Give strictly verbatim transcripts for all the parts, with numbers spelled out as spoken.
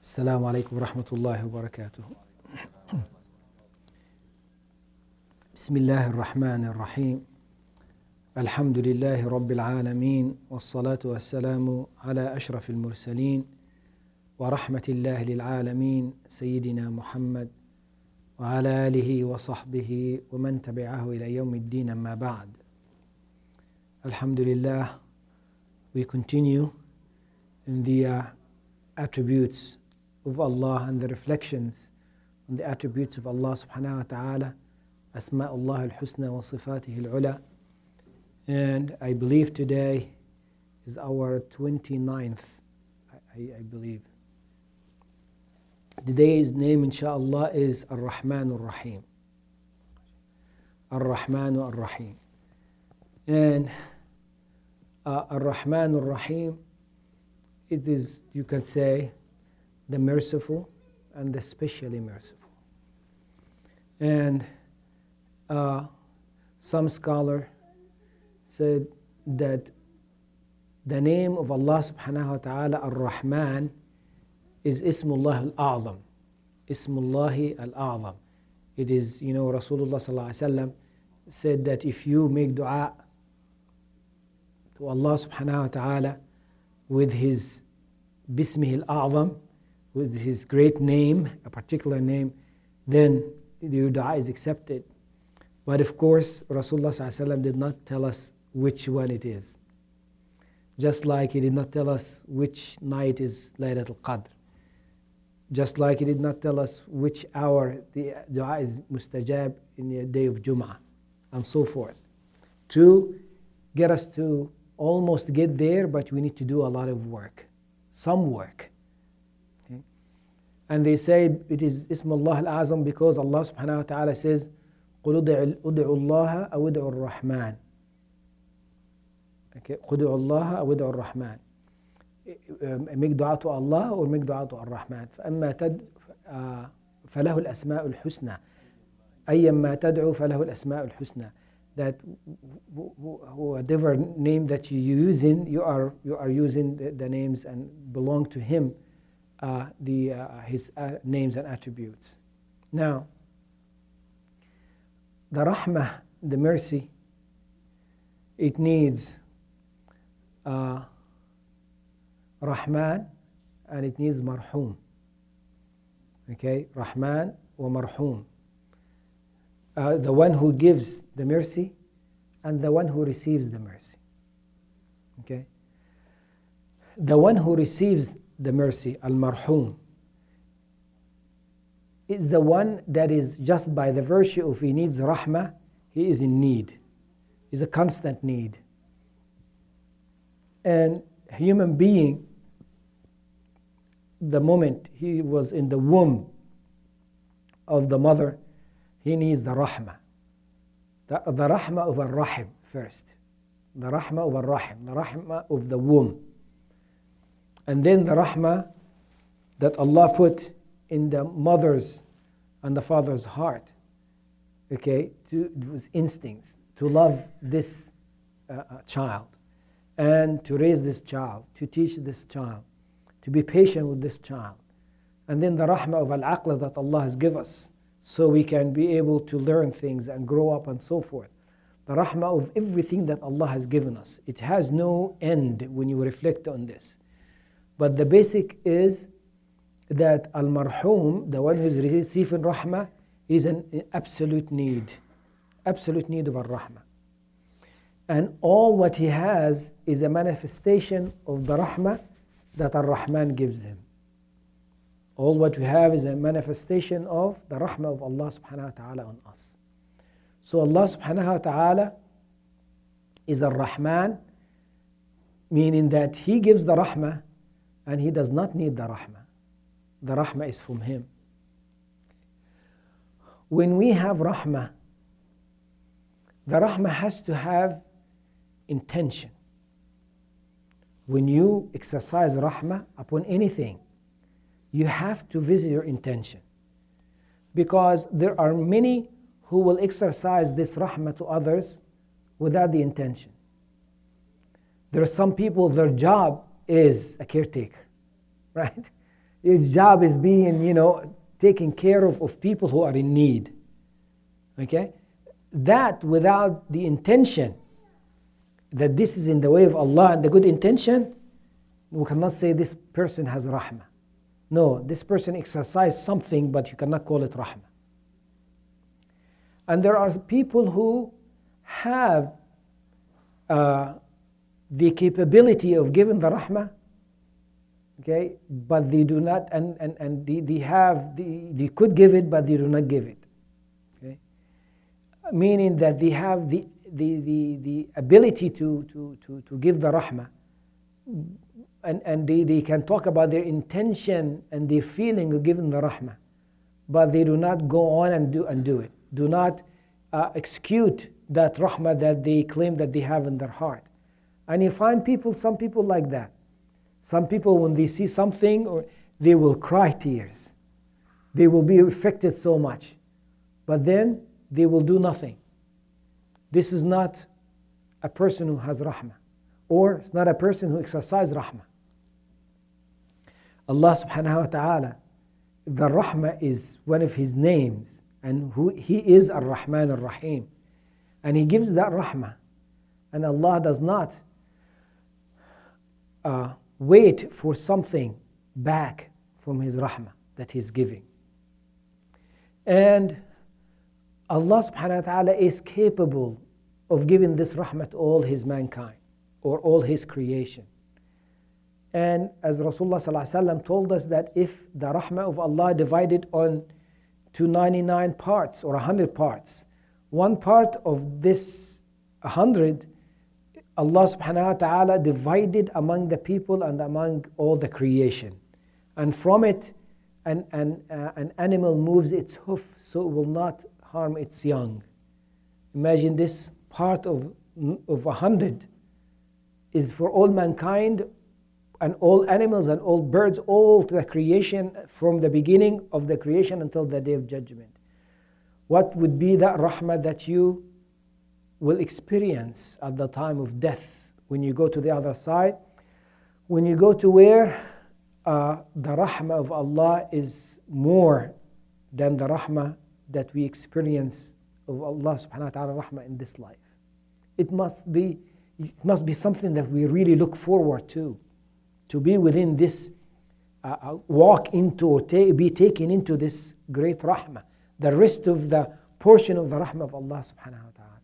السلام عليكم ورحمة الله وبركاته. بسم الله الرحمن الرحيم. الحمد لله رب العالمين، والصلاة والسلام على أشرف المرسلين ورحمة الله للعالمين سيدنا محمد وعلى آله وصحبه ومن تبعه إلى يوم الدين. أما بعد. Alhamdulillah, we continue in the uh, attributes of Allah and the reflections on the attributes of Allah subhanahu wa ta'ala, Asma'ullah al-Husna wa Sifatihi al-Ula. And I believe today is our twenty-ninth, I, I believe. Today's name, inshaAllah, is Ar-Rahman Ar-Rahim. Ar-Rahman Ar-Rahim. And uh, Ar-Rahman Ar-Rahim, it is, you can say, the merciful and the specially merciful. And uh, some scholar said that the name of Allah subhanahu wa ta'ala, Ar-Rahman, is Ismullah al-A'zam. Ismullah al-A'zam. It is, you know, Rasulullah sallallahu alayhi wa sallam said that if you make dua to Allah subhanahu wa ta'ala with his Bismih al-A'zam, with his great name, a particular name, then your dua is accepted. But of course, Rasulullah sallallahu alayhi wa sallam did not tell us which one it is. Just like he did not tell us which night is Laylatul Qadr. Just like he did not tell us which hour the dua is mustajab in the day of Jum'ah, and so forth. To get us to almost get there, but we need to do a lot of work. Some work. Okay? And they say it is Ismullah al-Azam because Allah subhanahu wa ta'ala says, قُلْ أُدْعُوا اللَّهَ أَوْ أُدْعُوا الرَّحْمَنِ. Okay, قُلْ أُدْعُوا اللَّهَ أَوْ أُدْعُوا الرَّحْمَنِ. Make dua to Allah or make dua to Ar-Rahman. فأما تد فله الأسماء الحسنى. أيما تدعو فله الأسماء الحسنى. That whatever name that you using, you are you are using the, the names and belong to Him, uh, the uh, His uh, names and attributes. Now, the Rahmah, the mercy, it needs uh, Rahman and it needs Marhum. Okay, Rahman wa Marhum. Uh, the one who gives the mercy and the one who receives the mercy. Okay? The one who receives the mercy, al-marhum, is the one that is just by the virtue of he needs rahmah, he is in need. He's a constant need. And a human being, the moment he was in the womb of the mother, he needs the rahmah. The, the rahmah of al-rahim first. The rahmah of al-rahim. The rahmah of the womb. And then the rahmah that Allah put in the mother's and the father's heart. Okay, to those instincts. To love this uh, uh, child. And to raise this child. To teach this child. To be patient with this child. And then the rahmah of al-aql that Allah has given us, so we can be able to learn things and grow up and so forth. The rahmah of everything that Allah has given us. It has no end when you reflect on this. But the basic is that al-marhum, the one who is receiving rahmah, is an absolute need. Absolute need of al-rahmah. And all what he has is a manifestation of the rahmah that al-Rahman gives him. All what we have is a manifestation of the rahmah of Allah subhanahu wa ta'ala on us. So Allah subhanahu wa ta'ala is Ar-Rahman, meaning that He gives the rahmah and He does not need the rahmah. The rahmah is from Him. When we have rahmah, the rahmah has to have intention. When you exercise rahmah upon anything, you have to visit your intention. Because there are many who will exercise this rahmah to others without the intention. There are some people, their job is a caretaker, right? His job is being, you know, taking care of, of people who are in need. Okay? That without the intention that this is in the way of Allah and the good intention, we cannot say this person has rahmah. No, this person exercised something, but you cannot call it rahmah. And there are people who have uh, the capability of giving the rahmah, okay, but they do not, and, and, and they, they have, they, they could give it, but they do not give it. Okay? Meaning that they have the, the, the, the ability to, to, to, to give the rahmah, and, and they, they can talk about their intention and their feeling of giving the rahmah, but they do not go on and do, and do it. Do not uh, execute that rahmah that they claim that they have in their heart. And you find people, some people like that. Some people, when they see something, or they will cry tears. They will be affected so much. But then they will do nothing. This is not a person who has rahmah. Or it's not a person who exercises rahmah. Allah subhanahu wa ta'ala, the rahmah is one of His names. And who He is Ar-Rahman Ar-Rahim. And He gives that rahmah. And Allah does not uh, wait for something back from His rahmah that He's giving. And Allah subhanahu wa ta'ala is capable of giving this rahmah to all His mankind or all His creation. And as Rasulullah sallallahu alaihi wasallam told us that if the rahmah of Allah divided on to ninety-nine parts or one hundred parts, one part of this one hundred, Allah subhanahu wa ta'ala divided among the people and among all the creation. And from it, an, an, uh, an animal moves its hoof so it will not harm its young. Imagine this part of, of one hundred is for all mankind and all animals and all birds, all the creation from the beginning of the creation until the day of judgment. What would be that rahmah that you will experience at the time of death when you go to the other side? When you go to where uh, the rahmah of Allah is more than the rahmah that we experience of Allah subhanahu wa ta'ala rahmah in this life. It must be, it must be something that we really look forward to. To be within this, uh, walk into, or ta- be taken into this great rahmah, the rest of the portion of the rahmah of Allah subhanahu wa ta'ala.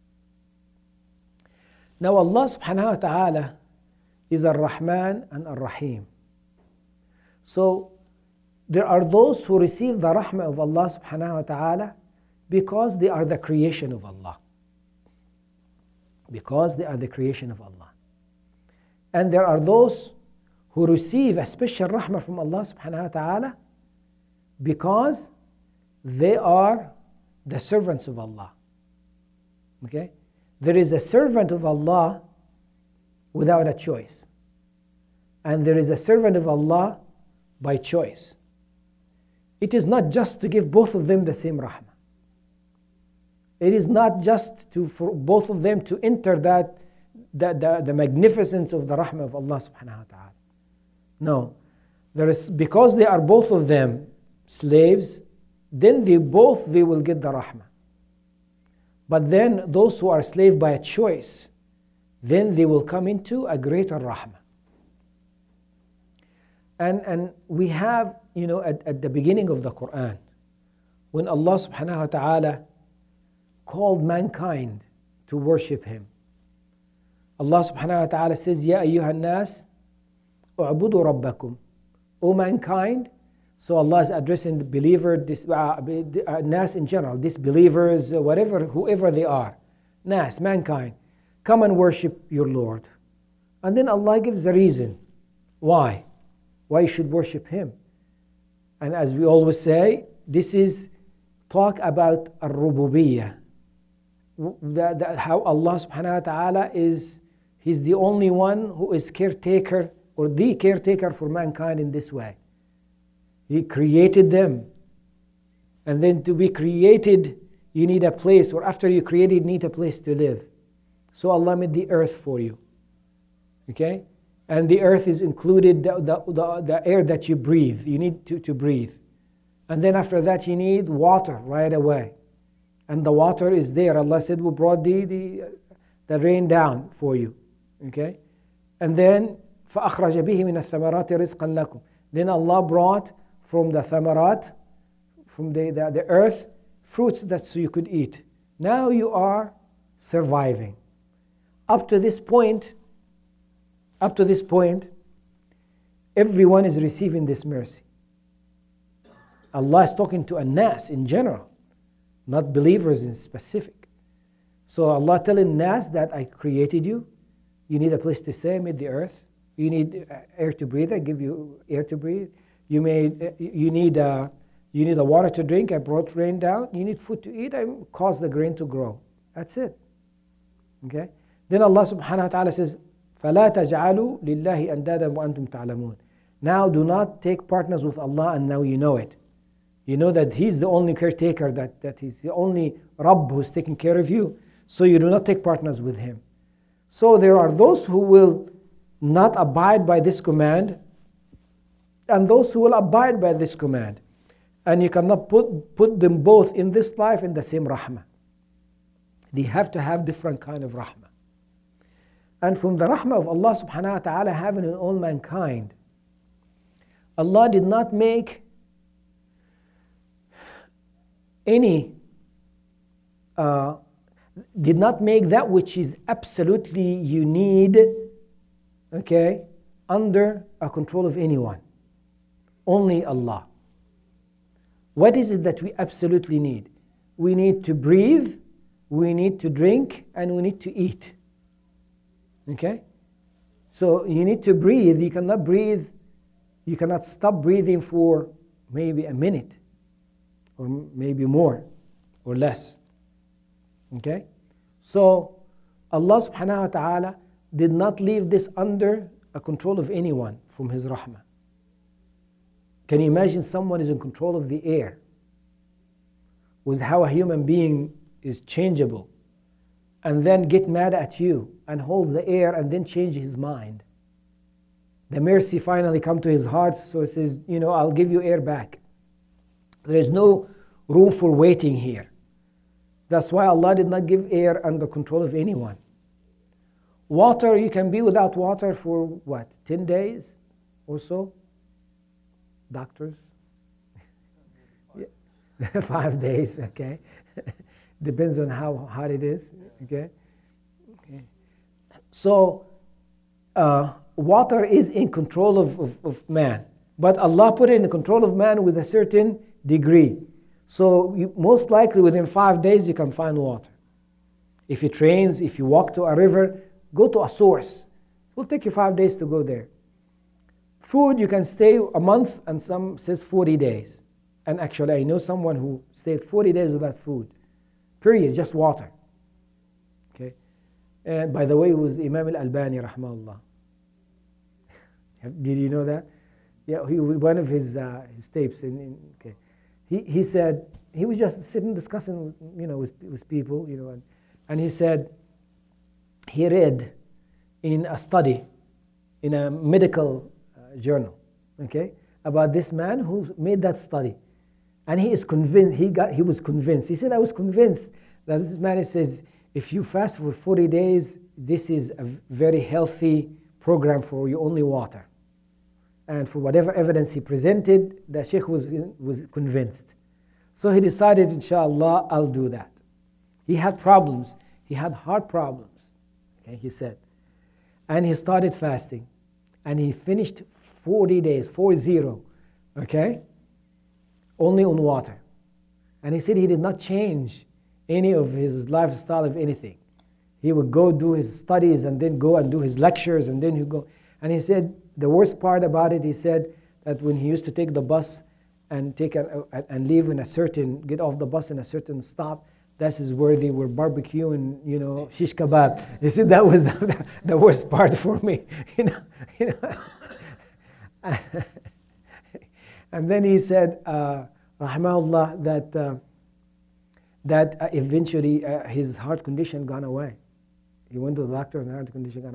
Now Allah subhanahu wa ta'ala is Ar-Rahman and Ar-Rahim. So there are those who receive the rahmah of Allah subhanahu wa ta'ala because they are the creation of Allah. Because they are the creation of Allah. And there are those who receive a special rahmah from Allah subhanahu wa ta'ala because they are the servants of Allah. Okay? There is a servant of Allah without a choice. And there is a servant of Allah by choice. It is not just to give both of them the same rahmah. It is not just to for both of them to enter that the, the, the magnificence of the rahmah of Allah subhanahu wa ta'ala. No. There is, because they are both of them slaves, then they both they will get the rahmah. But then those who are slave by a choice, then they will come into a greater rahmah. And, and we have, you know, at, at the beginning of the Quran, when Allah subhanahu wa ta'ala called mankind to worship Him. Allah subhanahu wa ta'ala says, Ya ayyuhan nas, u'budu rabbakum. O mankind. So Allah is addressing the believer, this, uh, uh, nas in general, disbelievers, uh, whatever, whoever they are. Nas, mankind. Come and worship your Lord. And then Allah gives the reason. Why? Why you should worship Him. And as we always say, this is talk about ar-rububiyyah. The, the, how Allah subhanahu wa ta'ala is, He's the only one who is caretaker or the caretaker for mankind in this way. He created them. And then to be created, you need a place, or after you created, you need a place to live. So Allah made the earth for you. Okay? And the earth is included, the, the, the, the air that you breathe. You need to, to breathe. And then after that, you need water right away. And the water is there. Allah said, we brought the, the, the rain down for you. Okay? And then, فَأَخْرَجَ بِهِ مِنَ الثَّمَرَاتِ رِزْقًا لَكُمْ. Then Allah brought from the thamarat, from the, the, the earth, fruits that so you could eat. Now you are surviving. Up to this point, up to this point, everyone is receiving this mercy. Allah is talking to an-nas in general, not believers in specific. So Allah telling nas that I created you. You need a place to stay, I made the earth. You need air to breathe, I give you air to breathe. You made, you need uh, you need a water to drink, I brought rain down. You need food to eat, I caused the grain to grow. That's it. Okay? Then Allah subhanahu wa ta'ala says, فَلَا تَجْعَلُوا لِلَّهِ أَنْدَادًا وَأَنْتُمْ تَعْلَمُونَ. Now do not take partners with Allah, and now you know it. You know that He's the only caretaker, that, that He's the only Rabb who's taking care of you. So you do not take partners with Him. So there are those who will not abide by this command, and those who will abide by this command. And you cannot put, put them both in this life in the same rahmah. They have to have different kind of rahmah. And from the rahmah of Allah subhanahu wa ta'ala having in all mankind, Allah did not make any, uh, did not make that which is absolutely you need, okay, under a control of anyone. Only Allah. What is it that we absolutely need? We need to breathe, we need to drink, and we need to eat. Okay? So you need to breathe. You cannot breathe, you cannot stop breathing for maybe a minute, or maybe more, or less. Okay? So Allah subhanahu wa ta'ala did not leave this under a control of anyone from His rahmah. Can you imagine someone is in control of the air? With how a human being is changeable, and then get mad at you and hold the air and then change his mind. The mercy finally come to his heart, so he says, you know, I'll give you air back. There is no room for waiting here. That's why Allah did not give air under control of anyone. Water, you can be without water for what, ten days or so? Doctors? Yeah. Five days, okay. Depends on how hot it is, okay. Okay. So, uh, water is in control of, of, of man. But Allah put it in control of man with a certain degree. So you, most likely within five days you can find water. If it rains, if you walk to a river, go to a source. It will take you five days to go there. Food, you can stay a month, and some says forty days. And actually I know someone who stayed forty days without food. Period, just water. Okay. And by the way, it was Imam al-Albani rahmahullah. Did you know that? Yeah, he was one of his uh, his tapes. In, in, okay. He he said he was just sitting discussing, you know, with with people, you know, and, and he said he read in a study in a medical uh, journal, okay, about this man who made that study, and he is convinced. He got he was convinced. He said, I was convinced that this man says if you fast for forty days, this is a very healthy program for you, only water. And for whatever evidence he presented, the Sheikh was, was convinced. So he decided, inshallah, I'll do that. He had problems. He had heart problems, okay, he said. And he started fasting. And he finished forty days, four zero, okay, only on water. And he said he did not change any of his lifestyle of anything. He would go do his studies and then go and do his lectures, and then he'd go. And he said, the worst part about it, he said that when he used to take the bus and take a, a, and leave in a certain, get off the bus in a certain stop, that is where they were barbecuing, you know, shish kebab. He said that was the, the worst part for me, you know. You know. And then he said, uh, rahimahullah, that uh, that uh, eventually uh, his heart condition gone away. He went to the doctor and the heart condition gone away.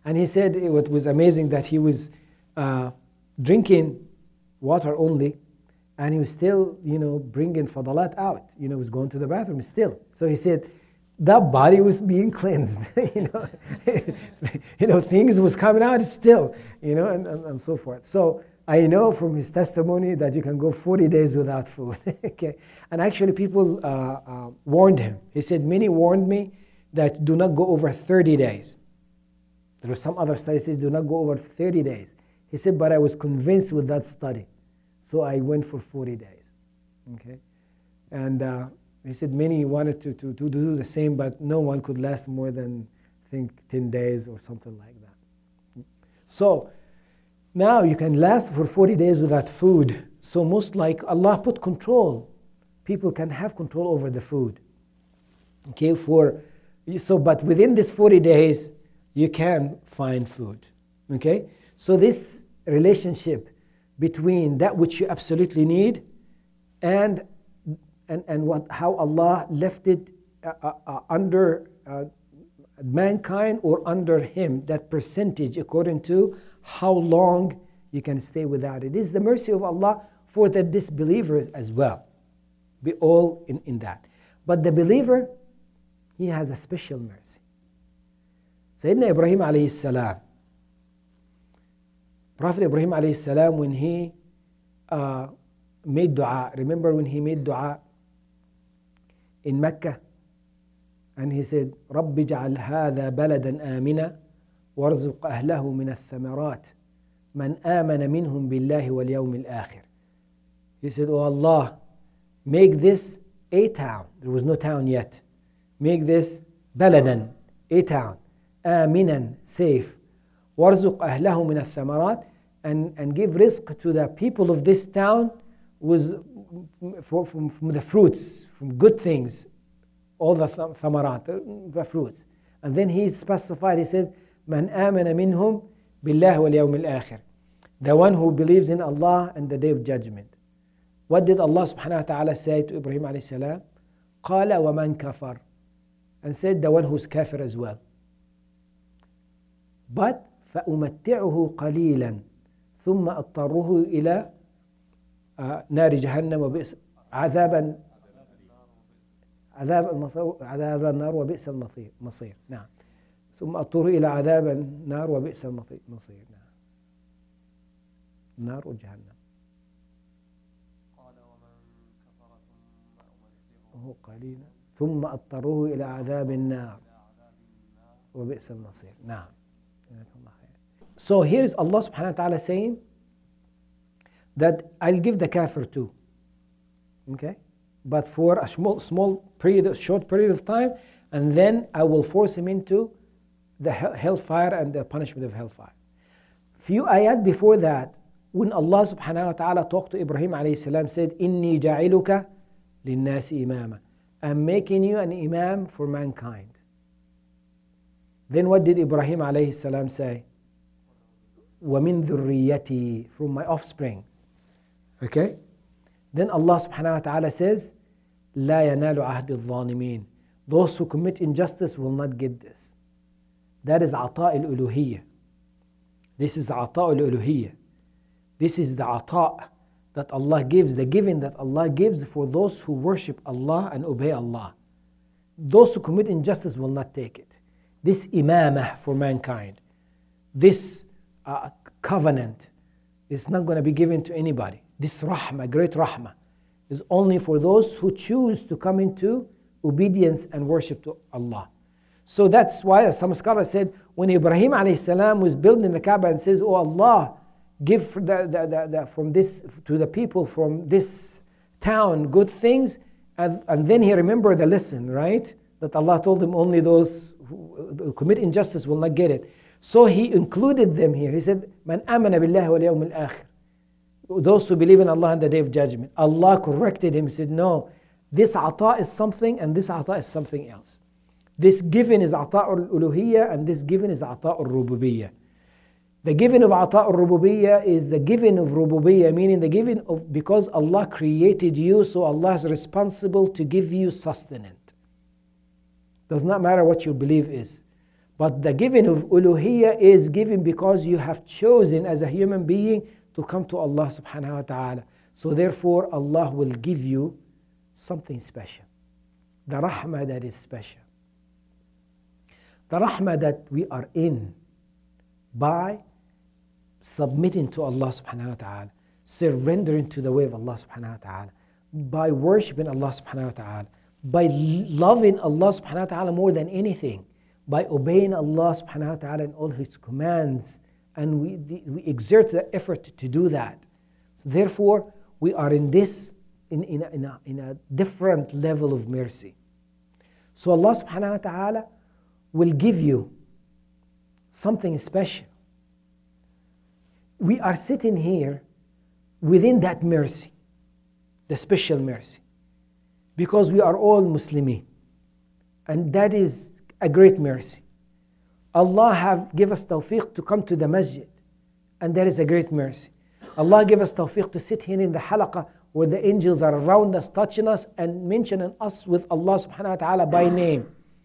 And he said it was amazing that he was uh, drinking water only, and he was still, you know, bringing fadalat out. You know, he was going to the bathroom still. So he said that body was being cleansed. you know, you know, things was coming out still. You know, and, and, and so forth. So I know from his testimony that you can go forty days without food. Okay, and actually people uh, uh, warned him. He said, many warned me that do not go over thirty days. There were some other studies that do not go over thirty days. He said, but I was convinced with that study, so I went for forty days. Okay, and uh, he said many wanted to, to, to do the same, but no one could last more than, I think, ten days or something like that. So now you can last for forty days without food. So most like Allah put control. People can have control over the food. Okay, for so but within this forty days, you can find food. Okay, so this relationship between that which you absolutely need and and and what how Allah left it uh, uh, uh, under uh, mankind or under Him, that percentage according to how long you can stay without it. It is the mercy of Allah for the disbelievers as well. Be all in, in that. But the believer, he has a special mercy. Sayyidina Ibrahim alayhi salam, Prophet Ibrahim alayhi salam, when he uh, made dua, remember when he made dua in Mecca, and he said, رَبِّ اجْعَلْ هَذَا بَلَدًا آمِنًا وَارْزُقْ أَهْلَهُ مِنَ الثَّمَرَاتِ مَنْ آمَنَ مِنْهُمْ بِاللَّهِ وَالْيَوْمِ الْآخِرِ. He said, oh Allah, make this a town. There was no town yet. Make this بَلَدًا, a town. آمِنًا, safe. وَارْزُقْ أَهْلَهُ مِنَ الثَّمَرَاتِ, and, and give rizq to the people of this town with, for, from, from the fruits, from good things, all the thamarat, the fruits. And then he specified, he says, مَنْ آمَنَ مِنْهُمْ بِاللَّهِ وَالْيَوْمِ الْآخِرِ, the one who believes in Allah and the day of judgment. What did Allah subhanahu wa ta'ala say to Ibrahim alayhi salam? قَالَ وَمَنْ كَفَرْ, and said the one who's kafir as well. But فَأُمَتِّعُهُ قَلِيلًا ثُمَّ أَضْطَرُّهُ إِلَى نَارِ جَهَنَّمَ وَبِئْسَ عَذَابًا عذاب المصير عذاب النار وبئس المصير مصير نعم ثم أضطره إلى عذاب النار وبئس المصير نعم النار وجهنم. قال ومن كفر ثم أمتعه قليلا ثم أضطره إلى عذاب النار وبئس المصير. نعم. So here is Allah subhanahu wa ta'ala saying that I'll give the kafir too. Okay? But for a small, small period, short period of time, and then I will force him into the hellfire and the punishment of hellfire. Few ayat before that, when Allah subhanahu wa ta'ala talked to Ibrahim alayhi salam, said, إِنِّي جَعِلُكَ لِلنَّاسِ إِمَامًا, I'm making you an imam for mankind. Then what did Ibrahim alayhi salam say? وَمِن ذُرِّيَّتِي, from my offspring. Okay? Then Allah subhanahu wa ta'ala says, لا ينال عهد الظالمين, those who commit injustice will not get this. That is عطاء الألوهية. This is عطاء الألوهية. This is the عطاء that Allah gives, the giving that Allah gives for those who worship Allah and obey Allah. Those who commit injustice will not take it. This imamah for mankind, this uh, covenant is not going to be given to anybody. This rahmah, great rahmah, is only for those who choose to come into obedience and worship to Allah. So that's why some scholars said, when Ibrahim alayhi salam was building the Kaaba and says, oh Allah, give the, the, the, the, from this to the people from this town good things, and, and then he remembered the lesson, right? That Allah told him only those who, who commit injustice will not get it. So he included them here. He said, Man amana billahi wal yawm al-akhir, those who believe in Allah and the day of judgment. Allah corrected him, said, no, this ata is something and this ata is something else. This giving is ata al-uluhiyya and this giving is ata al-rububiyyah. The giving of ata al-rububiyyah is the giving of rububiyyah, meaning the giving of, because Allah created you, so Allah is responsible to give you sustenance. Does not matter what your belief is. But the giving of uluhiyya is given because you have chosen as a human being to come to Allah subhanahu wa ta'ala. So therefore Allah will give you something special. The rahmah that is special. The rahmah that we are in by submitting to Allah subhanahu wa ta'ala, surrendering to the way of Allah subhanahu wa ta'ala, by worshipping Allah subhanahu wa ta'ala, by loving Allah subhanahu wa ta'ala more than anything, by obeying Allah subhanahu wa ta'ala in all His commands, and we, we exert the effort to do that. So therefore, we are in this, in, in, a, in, a, in a different level of mercy. So Allah subhanahu wa ta'ala will give you something special. We are sitting here within that mercy, the special mercy, because we are all Muslimin, and that is a great mercy. Allah have give us tawfiq to come to the masjid, and that is a great mercy. Allah give us tawfiq to sit here in the halaqah where the angels are around us, touching us and mentioning us with Allah subhanahu wa ta'ala by name.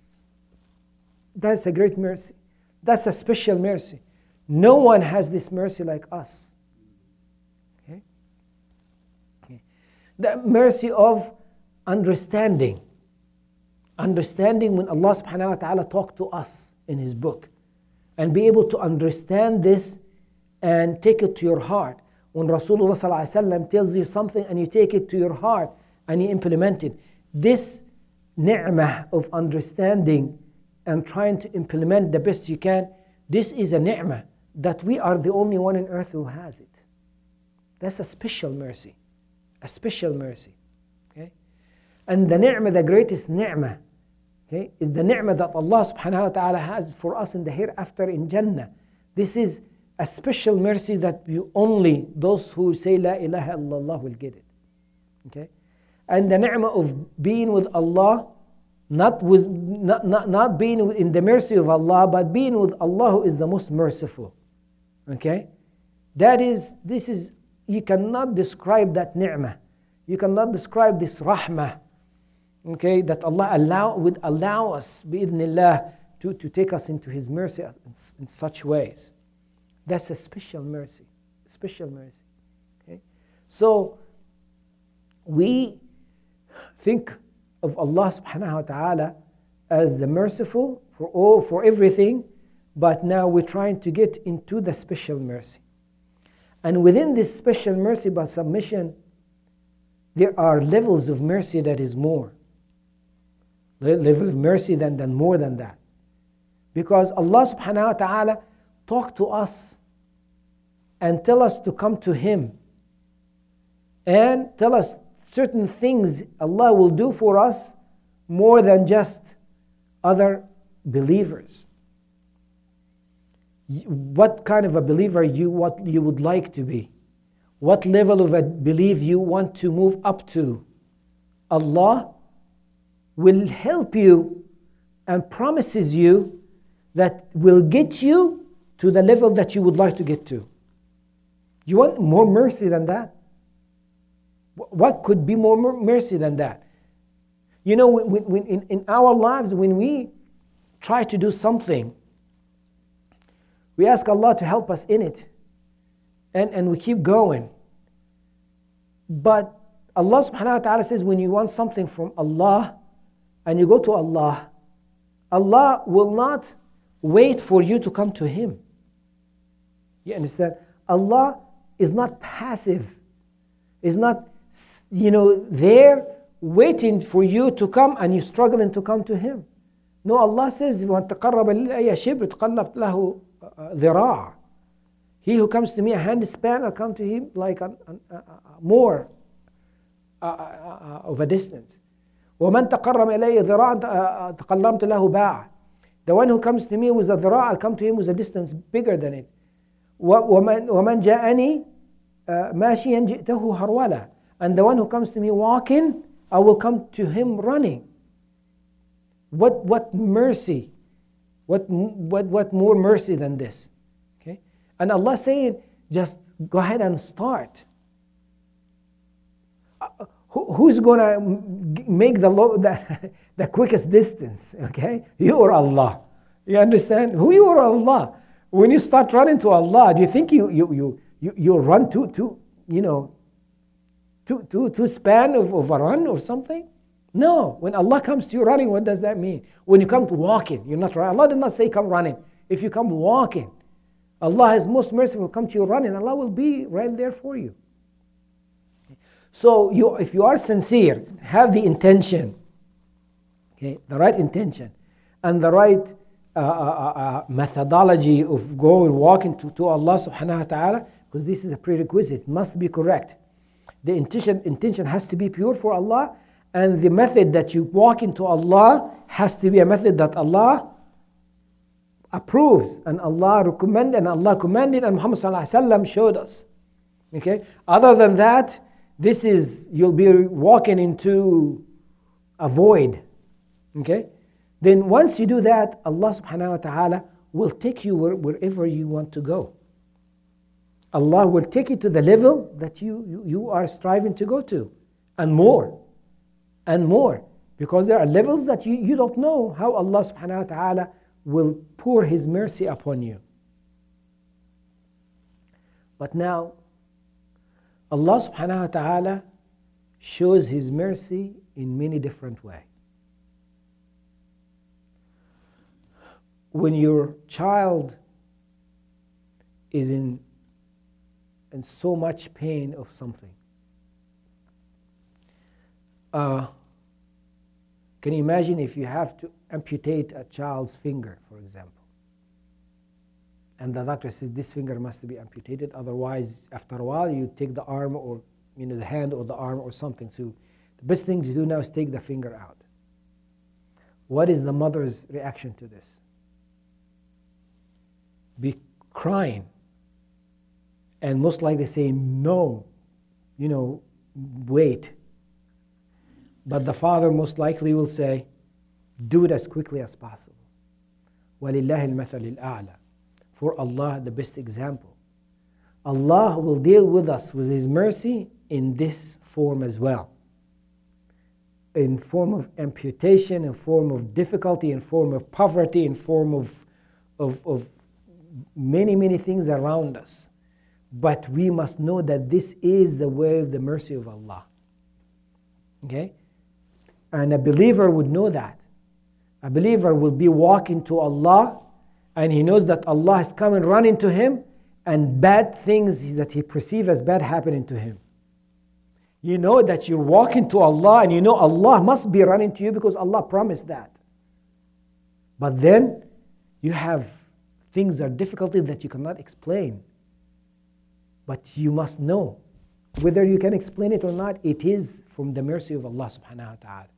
That's a great mercy. That's a special mercy. No one has this mercy like us. Okay? Okay. The mercy of understanding. Understanding when Allah subhanahu wa ta'ala talked to us in His book. And be able to understand this and take it to your heart. When Rasulullah sallallahu alaihi wasallam tells you something and you take it to your heart and you implement it. This ni'mah of understanding and trying to implement the best you can, this is a ni'mah that we are the only one on earth who has it. That's a special mercy. A special mercy. Okay? And the ni'mah, the greatest ni'mah, okay, is the ni'mah that Allah subhanahu wa ta'ala has for us in the hereafter in Jannah. This is a special mercy that you only those who say La ilaha illallah will get it. Okay? And the ni'mah of being with Allah, not with not, not, not being in the mercy of Allah, but being with Allah who is the most merciful. Okay? That is, this is, you cannot describe that ni'mah. You cannot describe this rahmah. Okay, that Allah allow, would allow us, bi'idhnillah, to, to take us into His mercy in, in such ways. That's a special mercy, special mercy. Okay, so we think of Allah subhanahu wa ta'ala as the merciful for all, for everything, but now we're trying to get into the special mercy. And within this special mercy by submission, there are levels of mercy that is more. Level of mercy than, than more than that. Because Allah subhanahu wa ta'ala talked to us and tell us to come to Him and tell us certain things Allah will do for us more than just other believers. What kind of a believer you what you would like to be? What level of a belief you want to move up to? Allah will help you and promises you that will get you to the level that you would like to get to. You want more mercy than that? What could be more mercy than that? You know, when, when, in, in our lives, when we try to do something, we ask Allah to help us in it, and, and we keep going. But Allah subhanahu wa ta'ala says when you want something from Allah, and you go to Allah, Allah will not wait for you to come to Him. You understand? Allah is not passive. Is not, you know, there waiting for you to come and you're struggling to come to Him. No, Allah says, وَأَنْ تَقَرَّبَ لِلَّهِ شِبْرٍ تَقَلَّبْتْ لَهُ ذِرَاعًا. He who comes to me a hand span, I'll come to him like a, a, a, a more a, a, a, of a distance. وَمَنْ تَقَرَّبَ إِلَيَّ ذِرَاعًا تَقَلَّمْتُ لَهُ بَاعًا. The one who comes to me with a dhira', I'll come to him with a distance bigger than it. وَمَنْ, وَمَنْ جَاءَنِي مَاشِيًا جِئْتَهُ هَرْوَلًا. And the one who comes to me walking, I will come to him running. What what mercy, what what what more mercy than this? Okay, and Allah saying, just go ahead and start. Uh, who, who's gonna make the, low, the the quickest distance? Okay, you or Allah? You understand? Who you are, Allah. When you start running to Allah, do you think you you you you, you run to to you know to to to span of, of a run or something? No. When Allah comes to you running, what does that mean? When you come to walking, you're not running. Allah did not say come running. If you come walking, Allah is most merciful. Come to you running, Allah will be right there for you. So you, if you are sincere, have the intention, okay, the right intention, and the right uh, uh, uh, methodology of going walking to, to Allah subhanahu wa ta'ala, because this is a prerequisite, it must be correct. The intention, intention has to be pure for Allah, and the method that you walk into Allah has to be a method that Allah approves, and Allah recommended, and Allah commanded, and Muhammad sallallahu alaihi wasallam showed us. Okay. Other than that, this is, you'll be walking into a void. Okay? Then once you do that, Allah subhanahu wa ta'ala will take you where, wherever you want to go. Allah will take you to the level that you, you, you are striving to go to. And more. And more. Because there are levels that you, you don't know how Allah subhanahu wa ta'ala will pour His mercy upon you. But now, Allah subhanahu wa ta'ala shows His mercy in many different ways. When your child is in, in so much pain of something, uh, can you imagine if you have to amputate a child's finger, for example? And the doctor says this finger must be amputated, otherwise after a while you take the arm or you know the hand or the arm or something. So the best thing to do now is take the finger out. What is the mother's reaction to this? Be crying, and most likely saying no, you know, wait. But the father most likely will say, do it as quickly as possible. وَلِلَّهِ الْمَثَلِ الْأَعْلَى. For Allah, the best example. Allah will deal with us with His mercy in this form as well. In form of amputation, in form of difficulty, in form of poverty, in form of, of, of many, many things around us. But we must know that this is the way of the mercy of Allah. Okay? And a believer would know that. A believer will be walking to Allah, and he knows that Allah is coming running to him, and bad things that he perceives as bad happening to him. You know that you're walking to Allah, and you know Allah must be running to you because Allah promised that. But then you have things are difficulties that you cannot explain. But you must know, whether you can explain it or not, it is from the mercy of Allah subhanahu wa ta'ala.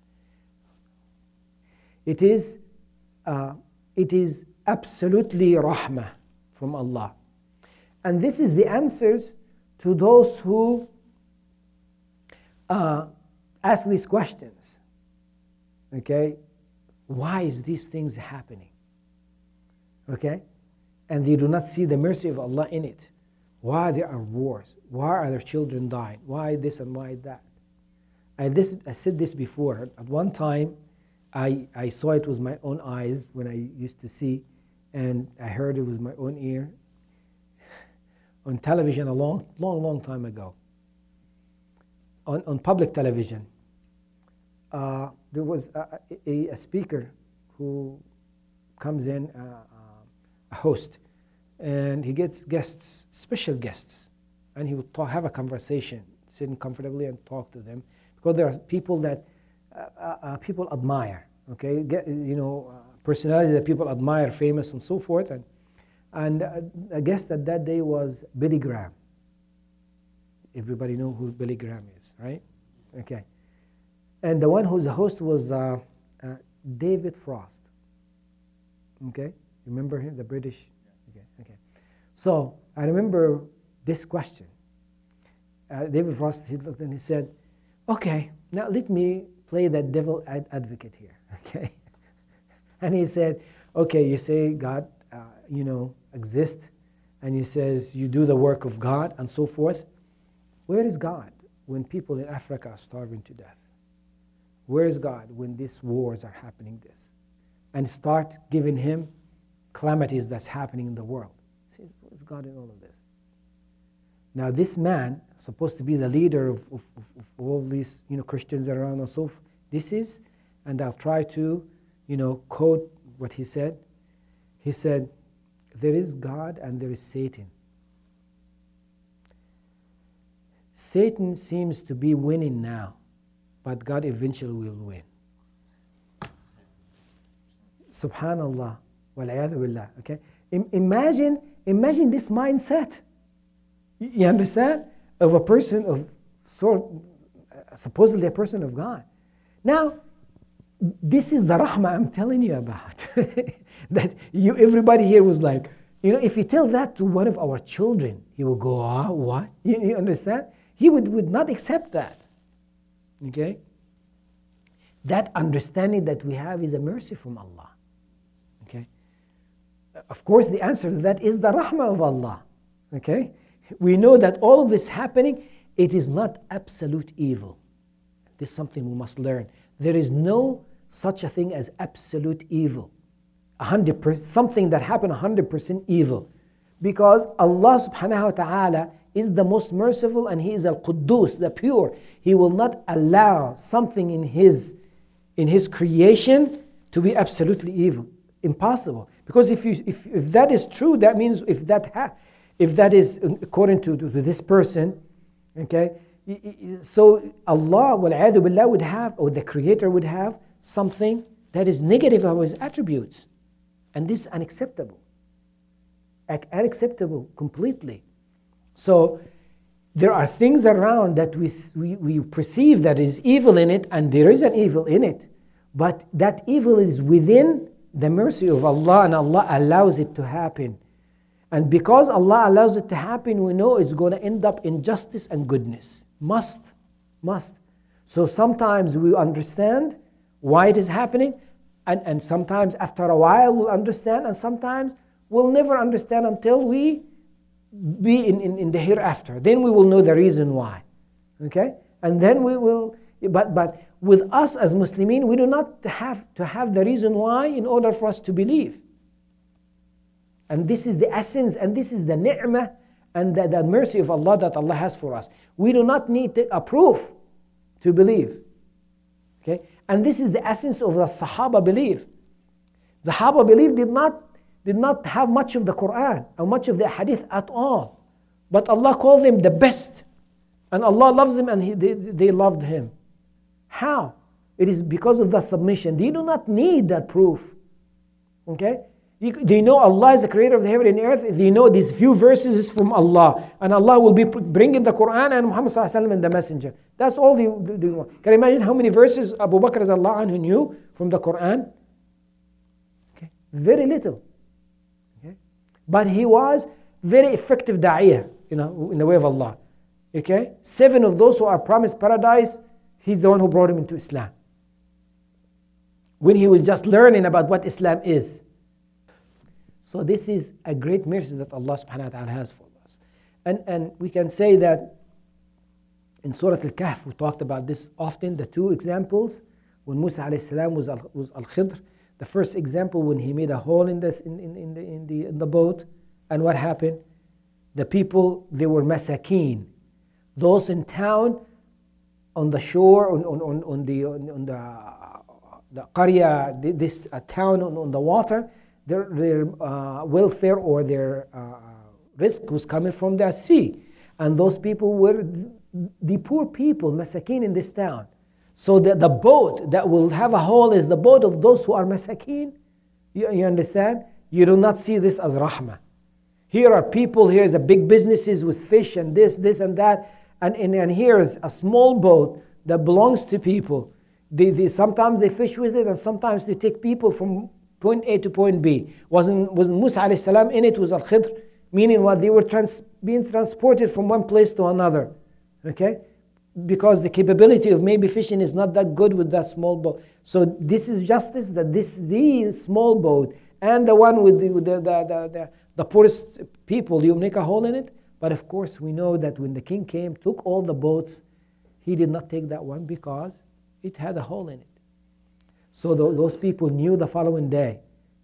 It is, uh, it is absolutely rahmah from Allah. And this is the answers to those who uh, ask these questions. Okay? Why is these things happening? Okay? And they do not see the mercy of Allah in it. Why there are wars? Why are their children dying? Why this and why that? I, this, I said this before. At one time, I, I saw it with my own eyes when I used to see, and I heard it with my own ear on television a long, long, long time ago. On, on public television, uh, there was a, a, a speaker who comes in, uh, uh, a host, and he gets guests, special guests, and he would talk, have a conversation, sitting comfortably and talk to them, because there are people that uh, uh, people admire, okay, Get, you know, uh, personality that people admire, famous and so forth, and and uh, a guest at that day was Billy Graham. Everybody know who Billy Graham is, right? Okay, and the one who's the host was uh, uh, David Frost. Okay, remember him, the British. Okay, okay. So I remember this question. Uh, David Frost, he looked and he said, "Okay, now let me play that devil ad advocate here." Okay, and he said, "Okay, you say God, uh, you know, exists, and he says you do the work of God and so forth. Where is God when people in Africa are starving to death? Where is God when these wars are happening? This, and start giving him calamities that's happening in the world. See, what's God in all of this? Now this man, supposed to be the leader of, of, of all these, you know, Christians around and so forth, this is, and I'll try to, you know, quote what he said. He said, there is God and there is Satan. Satan seems to be winning now, but God eventually will win. Subhanallah, wal-'iyadhu billah, okay? I- imagine, imagine this mindset. You, you understand? Of a person of sort, uh, supposedly a person of God. Now, this is the rahmah I'm telling you about. That you, everybody here was like, you know, if you tell that to one of our children, he will go, ah, what? You, you understand? He would, would not accept that. Okay? That understanding that we have is a mercy from Allah. Okay? Of course, the answer to that is the rahmah of Allah. Okay? We know that all of this happening, it is not absolute evil. This is something we must learn. There is no such a thing as absolute evil. A hundred percent, something that happened one hundred percent evil. Because Allah subhanahu wa ta'ala is the most merciful and He is al-Quddus, the pure. He will not allow something in His, in His creation to be absolutely evil. Impossible. Because if, you, if, if that is true, that means if that, ha- if that is according to, to, to this person, okay, so Allah wal-'iyadhu billah would have, or the Creator would have, something that is negative of His attributes. And this is unacceptable. Unacceptable completely. So there are things around that we, we, we perceive that is evil in it, and there is an evil in it. But that evil is within the mercy of Allah, and Allah allows it to happen. And because Allah allows it to happen, we know it's going to end up in justice and goodness. Must. Must. So sometimes we understand why it is happening, and, and sometimes after a while we'll understand, and sometimes we'll never understand until we be in, in, in the hereafter. Then we will know the reason why. Okay? And then we will, but, but with us as Muslimin, we do not have to have the reason why in order for us to believe. And this is the essence, and this is the ni'mah and the, the mercy of Allah that Allah has for us. We do not need a proof to believe. Okay? And this is the essence of the Sahaba belief. The Sahaba belief did not, did not have much of the Quran or much of the Hadith at all. But Allah called them the best. And Allah loves them, and he, they, they loved Him. How? It is because of the submission. They do not need that proof. Okay? They know Allah is the creator of the heaven and earth. They know these few verses is from Allah. And Allah will be bringing the Quran and Muhammad sallallahu alaihi wasallam and the messenger. That's all they do. Can you imagine how many verses Abu Bakr radiallahu anhu knew from the Quran? Okay. Very little. Okay. But he was very effective da'iyah, you know, in the way of Allah. Okay. Seven of those who are promised paradise, he's the one who brought him into Islam. When he was just learning about what Islam is. So this is a great mercy that Allah subhanahu wa ta'ala has for us. And, and we can say that in Surah Al-Kahf, we talked about this often, the two examples, when Musa alayhi salam was, al, was Al-Khidr. The first example, when he made a hole in, this, in, in, in, the, in, the, in the boat, and what happened? The people, they were masakeen. Those in town, on the shore, on, on, on, on the, on, on the, the qarya, this uh, town on, on the water, their, their uh, welfare or their uh, risk was coming from the sea. And those people were the poor people, masakeen in this town. So the, the boat that will have a hole is the boat of those who are masakeen. You, you understand? You do not see this as rahmah. Here are people, here is a big businesses with fish and this, this and that. And, and, and here is a small boat that belongs to people. They, they, sometimes they fish with it, and sometimes they take people from point A to point B. Wasn't, wasn't Musa alayhi salam in it? Was Al-Khidr? Meaning what? They were trans, being transported from one place to another. Okay? Because the capability of maybe fishing is not that good with that small boat. So this is justice, that this the small boat and the one with the, with the, the, the, the, the poorest people, you make a hole in it. But of course we know that when the king came, took all the boats, he did not take that one because it had a hole in it. So those people knew the following day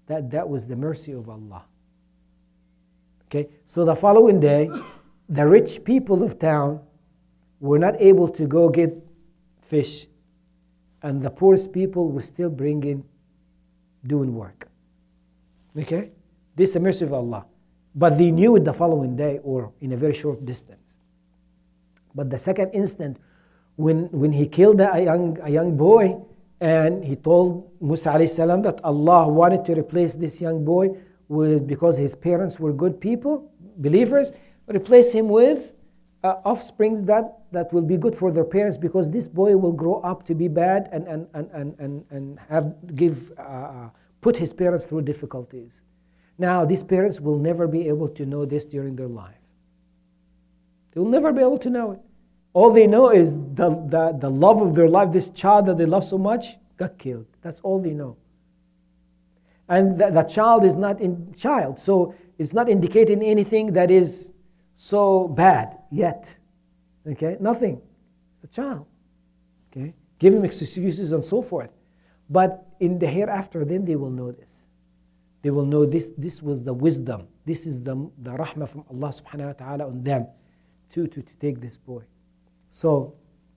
that that was the mercy of Allah. Okay, so the following day, the rich people of town were not able to go get fish, and the poorest people were still bringing, doing work. Okay, this is the mercy of Allah. But they knew it the following day or in a very short distance. But the second instant, when, when he killed a young, a young boy, and he told Musa alayhi salam that Allah wanted to replace this young boy with, because his parents were good people, believers, replace him with uh, offspring that, that will be good for their parents, because this boy will grow up to be bad and, and, and, and, and, and have, give, uh, put his parents through difficulties. Now, these parents will never be able to know this during their life. They will never be able to know it. All they know is the, the, the love of their life, this child that they love so much, got killed. That's all they know. And the, the child is not in child, so it's not indicating anything that is so bad yet. Okay, nothing. It's a child. Okay, give him excuses and so forth. But in the hereafter, then they will know this. They will know this. This was the wisdom. This is the the rahmah from Allah subhanahu wa taala on them, to to to take this boy. So.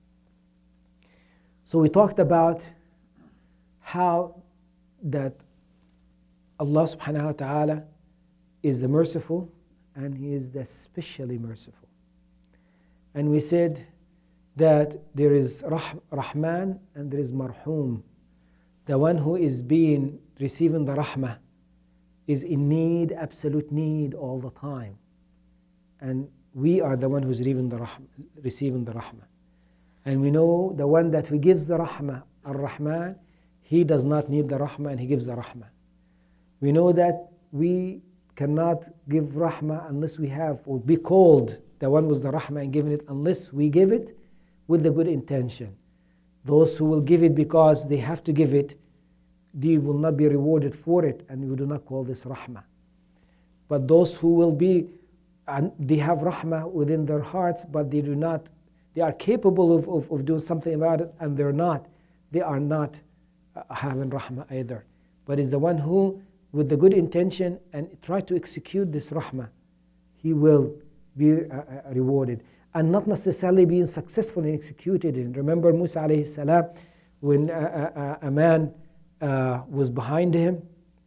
So we talked about how that Allah subhanahu wa ta'ala is the merciful, and He is the especially merciful. And we said that there is Rah- Rahman and there is Marhum. The one who is being, receiving the Rahmah is in need, absolute need all the time. And we are the one who's receiving the Rahmah. Receiving the Rahmah. And we know the one that who gives the Rahmah, Ar-Rahman, he does not need the Rahmah and he gives the Rahmah. We know that we cannot give Rahmah unless we have, or be called the one with the Rahmah and giving it, unless we give it with the good intention. Those who will give it because they have to give it, they will not be rewarded for it, and we do not call this Rahmah. But those who will be, and they have Rahmah within their hearts, but they do not, they are capable of, of, of doing something about it, and they're not, they are not uh, having Rahmah either. But it's the one who, with the good intention and try to execute this Rahmah, he will be uh, uh, rewarded. And not necessarily being successful in executing it. Remember Musa alayhi salam, when a, a, a man uh, was behind him,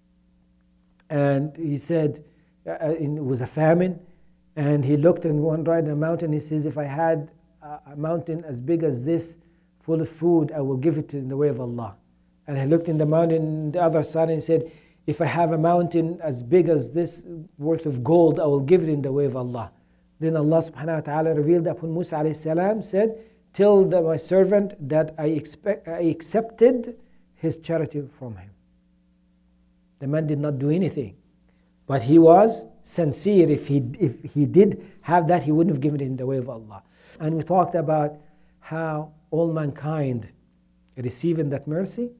and he said, uh, in, it was a famine, and he looked in one right in a mountain, he says, if I had a, a mountain as big as this, full of food, I will give it in the way of Allah. And he looked in the mountain on the other side and he said, if I have a mountain as big as this worth of gold, I will give it in the way of Allah. Then Allah subhanahu wa ta'ala revealed upon Musa alayhi salam, said, tell the, my servant that I, expect, I accepted his charity from him. The man did not do anything, but he was sincere. If he, if he did have that, he wouldn't have given it in the way of Allah. And we talked about how all mankind receiving that mercy,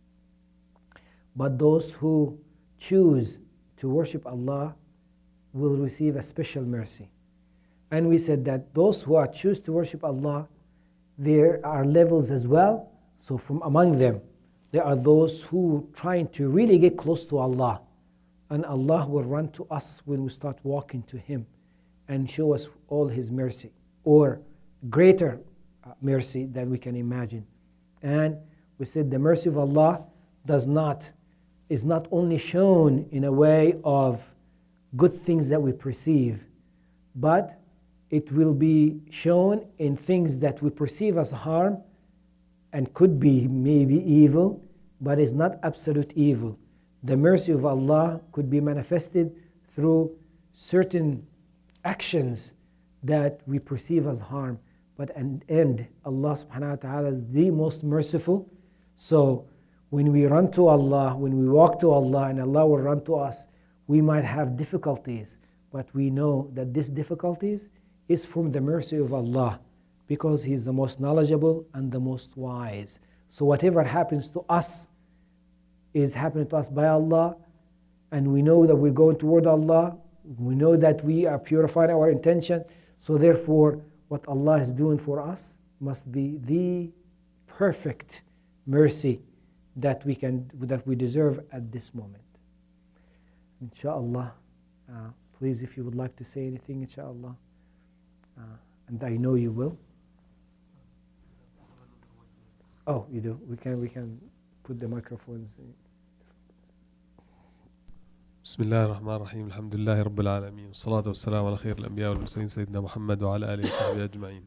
but those who choose to worship Allah will receive a special mercy. And we said that those who are choose to worship Allah, there are levels as well. So from among them, there are those who are trying to really get close to Allah. And Allah will run to us when we start walking to Him and show us all His mercy, or greater mercy than we can imagine. And we said the mercy of Allah does not, is not only shown in a way of good things that we perceive, but it will be shown in things that we perceive as harm and could be maybe evil, but is not absolute evil. The mercy of Allah could be manifested through certain actions that we perceive as harm, but in the end, Allah subhanahu wa ta'ala is the most merciful. So when we run to Allah, when we walk to Allah, and Allah will run to us, we might have difficulties, but we know that these difficulties is from the mercy of Allah, because He is the most knowledgeable and the most wise. So whatever happens to us is happening to us by Allah, and we know that we're going toward Allah. We know that we are purifying our intention. So therefore, what Allah is doing for us must be the perfect mercy that we can, that we deserve at this moment. Inshallah. Uh, please, if you would like to say anything, inshallah. Uh, and I know you will. Oh, you do. We can we can put the microphones in. بسم الله الرحمن الرحيم الحمد لله رب العالمين والصلاة والسلام على خير الأنبياء والمرسلين سيدنا محمد وعلى آله وصحبه أجمعين.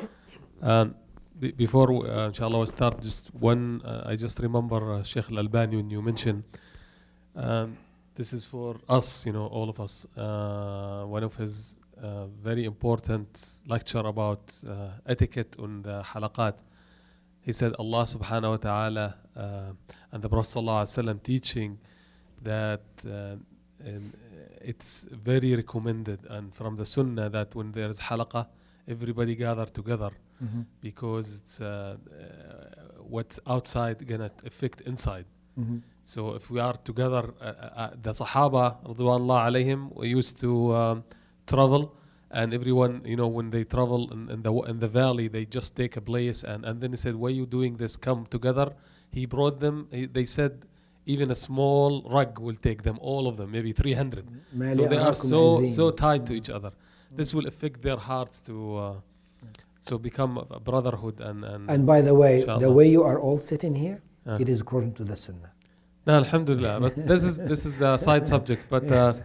Um, be- before we, uh, inshallah we start, just one, uh, I just remember uh, Sheikh Al-Albani when you mentioned, um, this is for us, you know, all of us, uh, one of his uh, very important lecture about uh, etiquette on the halaqat. He said Allah subhanahu wa ta'ala uh, and the Prophet sallallahu alaihi wasallam teaching that uh, and it's very recommended and from the sunnah that when there's halaqah, everybody gather together Mm-hmm. because it's, uh, uh, what's outside gonna affect inside. Mm-hmm. So if we are together, uh, uh, the Sahaba, radwanullah alayhim, we used to um, travel, and everyone, you know, when they travel in, in the in the valley, they just take a place, and, and then he said, why are you doing this? Come together. He brought them, he, they said, even a small rug will take them, all of them, maybe three hundred. So they are so so tied to each other. This will affect their hearts to uh, so become a brotherhood and and. And by the way, inshallah. the way you are all sitting here, Uh. it is according to the sunnah. No, alhamdulillah. But this is this is the side subject. But uh, Yes.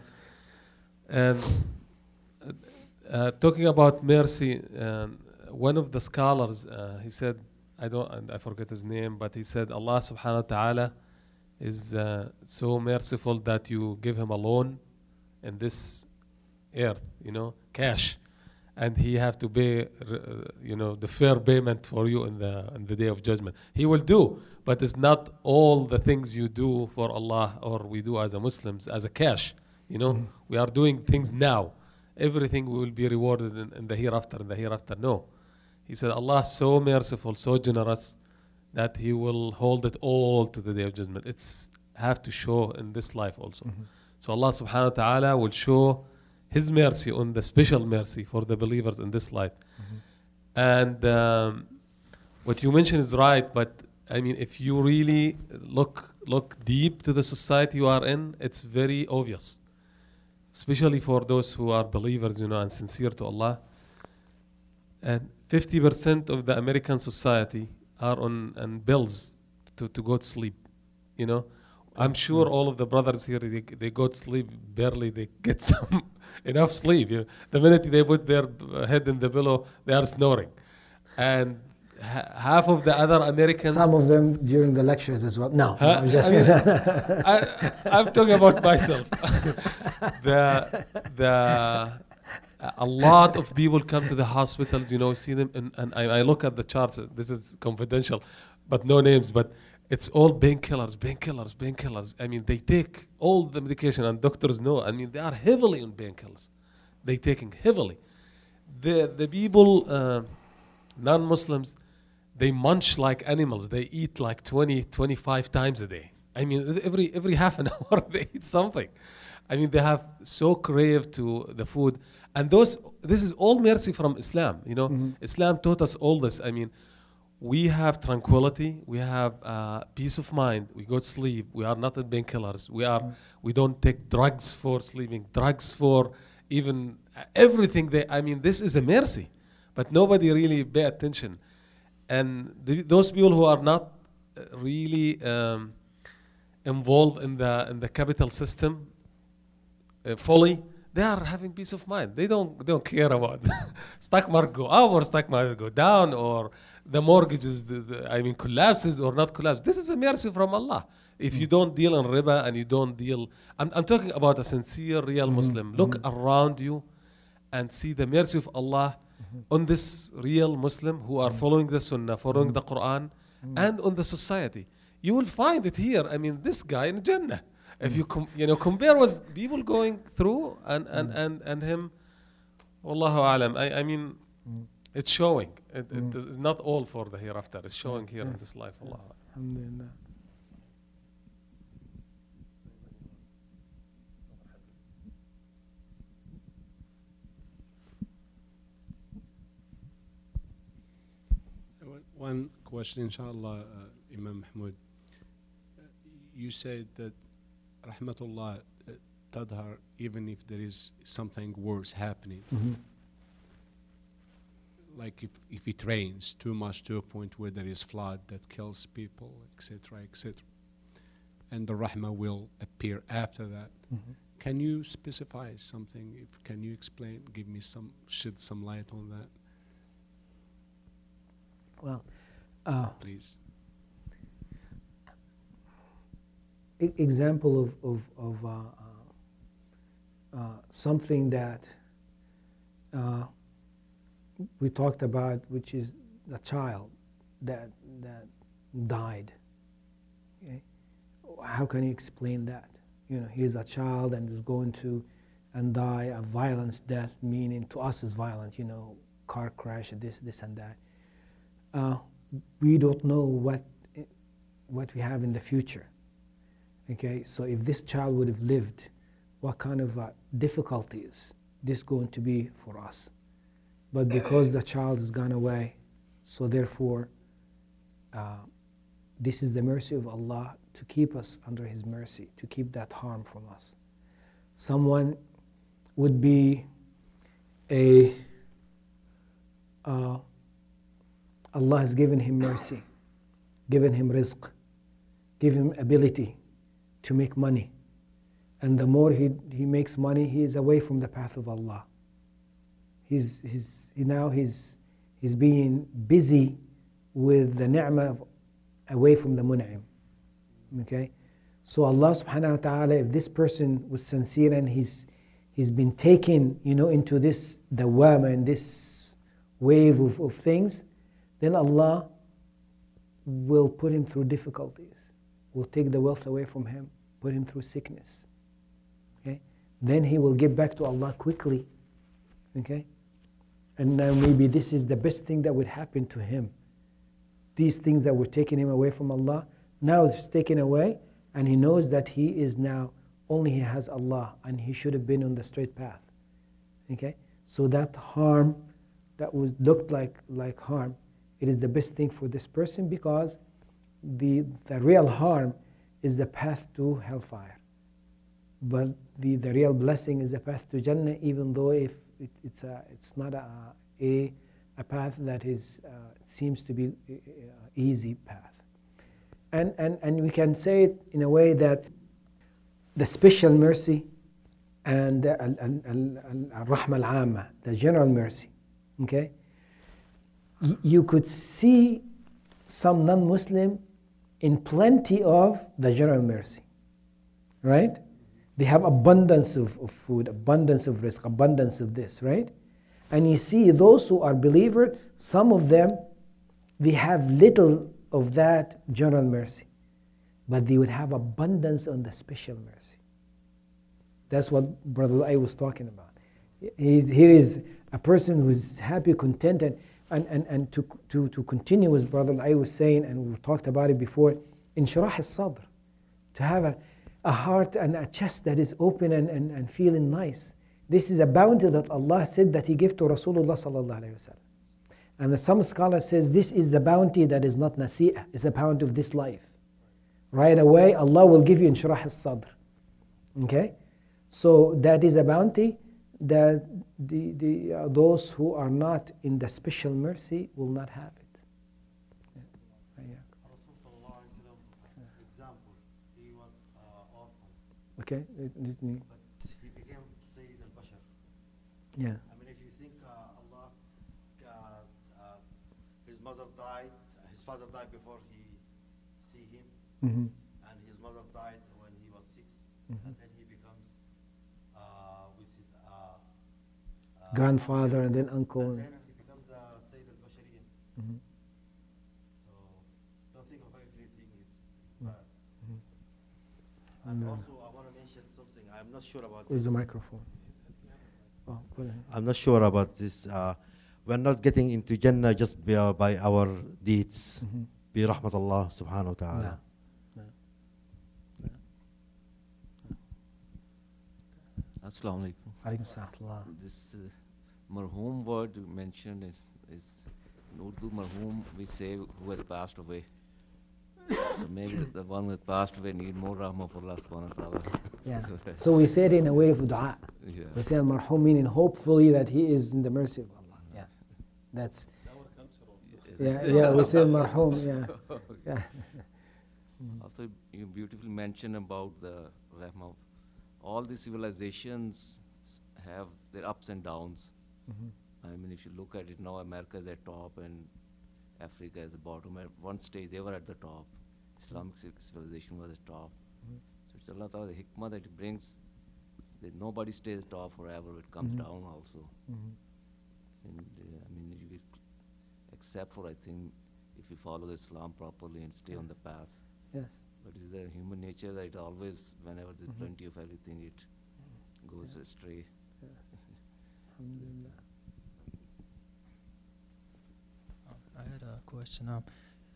and uh, uh, talking about mercy, um, one of the scholars uh, he said, I don't, and I forget his name, but he said Allah Subhanahu wa Taala is uh, so merciful that you give him a loan in this earth, you know, cash, and he have to pay, uh, you know, the fair payment for you in the in the day of judgment. He will do, but it's not all the things you do for Allah or we do as a Muslims as a cash. You know, Mhm. we are doing things now. Everything will be rewarded in, in the hereafter. In the hereafter, no. He said Allah is so merciful, so generous, that He will hold it all to the day of judgment. It's have to show in this life also. Mhm. So Allah Subhanahu wa Taala will show His mercy on the special mercy for the believers in this life. Mhm. And um, what you mentioned is right, but I mean, if you really look look deep to the society you are in, it's very obvious, especially for those who are believers, you know, and sincere to Allah. And fifty percent of the American society are on, on bills to, to go to sleep, you know. I'm sure all of the brothers here, they, they go to sleep, barely they get some enough sleep. You know. The minute they put their head in the pillow, they are snoring. And ha- half of the other Americans... Some of them during the lectures as well. No, Huh? no, I'm just I mean, I, I'm talking about myself. the the a lot of people come to the hospitals, you know, see them, and, and I, I look at the charts. This is confidential, but no names. But it's all painkillers, painkillers, painkillers. I mean, they take all the medication, and doctors know. I mean, they are heavily on painkillers. They taking heavily. The the people, uh, non-Muslims, they munch like animals. They eat like twenty, twenty-five times a day. I mean, every every half an hour they eat something. I mean, they have so craved to the food. And those, this is all mercy from Islam. You know, Mhm. Islam taught us all this. I mean, we have tranquility. We have uh, peace of mind. We go to sleep. We are not on painkillers. We are. We don't take drugs for sleeping. Drugs for even uh, everything. They. I mean, this is a mercy, but nobody really pay attention. And the, those people who are not uh, really um, involved in the in the capital system uh, fully, they are having peace of mind. They don't they don't care about stock market go up or stock market go down, or the mortgages the, the, I mean collapses or not collapse. This is a mercy from Allah. If you don't deal in riba and you don't deal, I'm, I'm talking about a sincere, real Muslim. Look around you and see the mercy of Allah on this real Muslim who are following the Sunnah, following the Quran, and on the society. You will find it here. I mean, this guy in Jannah. If you com- you know compare what people going through and and and, and him, Wallahu alam. I, I mean, it's showing. It, it is not all for the hereafter. It's showing here in this life. Allah. Alhamdulillah. One question, inshallah, uh, Imam Mahmoud. Uh, you said that Rahmatullah uh, Tadhar, even if there is something worse happening, Mhm. like if, if it rains too much to a point where there is flood that kills people, et cetera, et cetera, and the rahmah will appear after that. Mhm. Can you specify something? If, can you explain, give me some, shed some light on that, Well, uh, please? e- example of, of, of uh, uh, uh, something that uh, we talked about, which is the child that, that died. Okay? How can you explain that? You know, he's a child and is going to and die a violent death, meaning to us is violent, you know, car crash, this, this and that. Uh, we don't know what, what we have in the future. Okay, so if this child would have lived, what kind of uh, difficulties this going to be for us? But because the child has gone away, so therefore, uh, this is the mercy of Allah to keep us under His mercy, to keep that harm from us. Someone would be a, uh, Allah has given him mercy, given him rizq, given him ability to make money. And the more he, he makes money, he is away from the path of Allah. He's, he's, he now he's, he's being busy with the ni'mah away from the mun'im. Okay? So Allah subhanahu wa ta'ala, if this person was sincere and he's, he's been taken, you know, into this dawama and this wave of, of things, then Allah will put him through difficulties, will take the wealth away from him, put him through sickness. Okay? Then he will get back to Allah quickly. Okay? And now maybe this is the best thing that would happen to him. These things that were taking him away from Allah, now it's taken away, and he knows that he is now, only he has Allah, and he should have been on the straight path. Okay? So that harm, that was looked like, like harm, it is the best thing for this person, because the, the real harm is the path to hellfire. But the, the real blessing is the path to Jannah, even though if it, it's, a, it's not a, a, a path that is, uh, seems to be an easy path. And, and, and we can say it in a way that the special mercy and the al-rahma al-amma, the general mercy, okay? You could see some non-Muslim in plenty of the general mercy, right? They have abundance of, of food, abundance of risk, abundance of this, right? And you see those who are believers, some of them, they have little of that general mercy, but they would have abundance on the special mercy. That's what Brother I was talking about. He's, here is a person who's happy, contented, and, and, and to, to, to continue with Brother I was saying, and we talked about it before, inshirah al-sadr, to have a, a heart and a chest that is open and, and, and feeling nice. This is a bounty that Allah said that He gave to Rasulullah sallallahu alayhi wa sallam. And some scholars says this is the bounty that is not nasi'ah, it's a bounty of this life. Right away, Allah will give you inshirah al-sadr. Okay? So that is a bounty that the, the, uh, those who are not in the special mercy will not have it. Yeah. Example, he was uh, orphan, Okay? Let- let me- but he became Sayyid al-Bashar. Yeah. I mean, if you think uh, Allah, uh, uh, his mother died, uh, his father died before he see him, Mm-hmm. and his mother died when he was six, Mhm. and then he becomes uh, with his uh, uh, Grandfather and then uncle. and then he becomes uh, Sayyid al-Bashariyin. Mhm. So don't think of everything is, is Mm. bad. Mhm. And No. also, I want to mention something. I'm not sure about Where's this. the microphone? Oh, put it. I'm not sure about this. Uh, we're not getting into Jannah just by, uh, by our deeds. Mhm. Bi rahmatullah subhanahu wa ta'ala. No. Assalamu alaikum. Alaikum salam wa rahmatullah. This uh, marhum word you mentioned is, is in Urdu marhum we say who has passed away. So maybe the, the one who passed away need more rahmah for Allah subhanahu wa ta'ala. Yeah. So we say it in a way of dua. Yeah. We say al-marhum, meaning hopefully that he is in the mercy of Allah. Yeah. That's, yeah, yeah, we say al-marhum, yeah. Yeah. Also, you beautifully mentioned about the rahmah. All the civilizations s- have their ups and downs. Mhm. I mean, if you look at it now, America is at top and Africa is the bottom. At one stage, they were at the top. Islamic civ- civilization was at top. Mhm. So it's Allah Ta'ala, the hikmah that it brings, that nobody stays top forever. It comes Mhm. down also. Mhm. And uh, I mean, you get- except for, I think, if you follow Islam properly and stay on the path. Yes. But it's the human nature that it always, whenever there's Mhm. plenty of everything, it goes astray. Yes. Alhamdulillah. Um, I had a question. Um,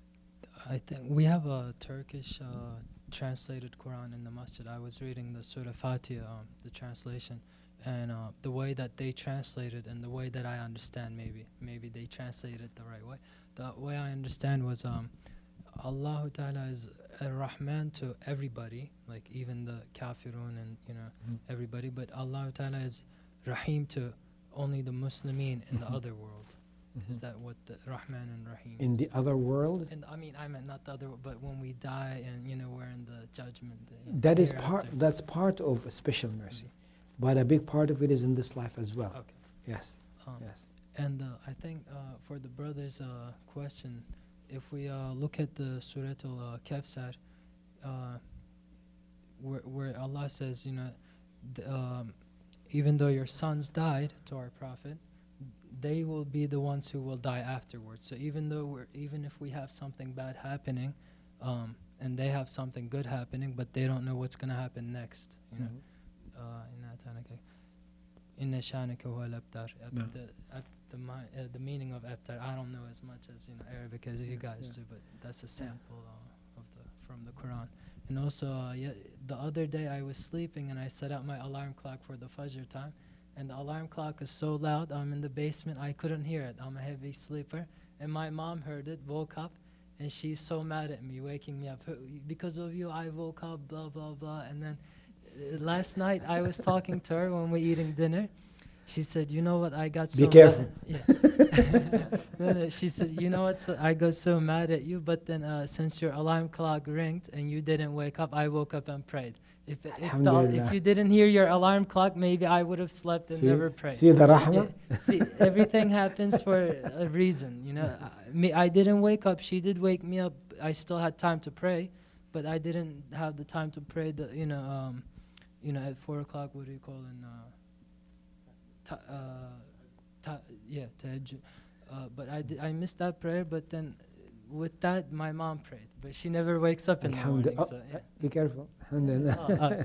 I think we have a Turkish uh, translated Quran in the masjid. I was reading the Surah Fatiha, um, the translation, and uh, the way that they translate it and the way that I understand, maybe, maybe they translate it the right way. The way I understand was um, Allah Ta'ala is Ar-Rahman to everybody, like even the kafirun and you know Mhm. everybody, but Allah Ta'ala is Rahim to only the Muslimin in the other world. Is Mhm. that what the Rahman and Rahim In is? the other world, And I mean, I meant not the other, but when we die and you know we're in the judgment. The that is part. hereafter. That's part of a special mercy, but a big part of it is in this life as well. Okay. Yes. Um, Yes. And uh, I think uh, for the brother's uh, question, if we uh, look at the Surah Al-Kafsar, uh, where, where Allah says, you know, th- um, even though your sons died to our Prophet, they will be the ones who will die afterwards. So even though we're, even if we have something bad happening, um, and they have something good happening, but they don't know what's going to happen next, you know. Mhm. Uh, إِنَّا أَتَانَكَ Inna shanaka huwa al-abtar. Ab- No. The, ab- the, mi- uh, the meaning of abtar, I don't know as much as you know Arabic as you guys Yeah. do, but that's a sample uh, of the from the Quran. And also, uh, yeah, the other day I was sleeping and I set up my alarm clock for the Fajr time, and the alarm clock is so loud. I'm in the basement, I couldn't hear it. I'm a heavy sleeper, and my mom heard it, woke up, and she's so mad at me, waking me up. "Who- Because of you, I woke up, blah blah blah, and then. Uh, last night I was talking to her when we eating dinner. She said, "You know what? I got so Be careful. mad." Yeah. No, no, she said, "You know what? So I got so mad at you, but then uh, since your alarm clock ringed and you didn't wake up, I woke up and prayed. If it- if, the, Alhamdulillah. if you didn't hear your alarm clock, maybe I would have slept and See, never prayed." see the rahmah? Yeah, see, everything happens for a reason, you know. I, me, I didn't wake up. She did wake me up. I still had time to pray, but I didn't have the time to pray. The you know, um, you know, at four o'clock. What do you call in? Uh, ta, uh, ta, yeah, tahajjud. Uh, but I di- I missed that prayer. But then, with that, my mom prayed. But she never wakes up in the morning. Alhamdulillah. So, Oh, yeah. Be careful. Alhamdulillah. Oh, okay.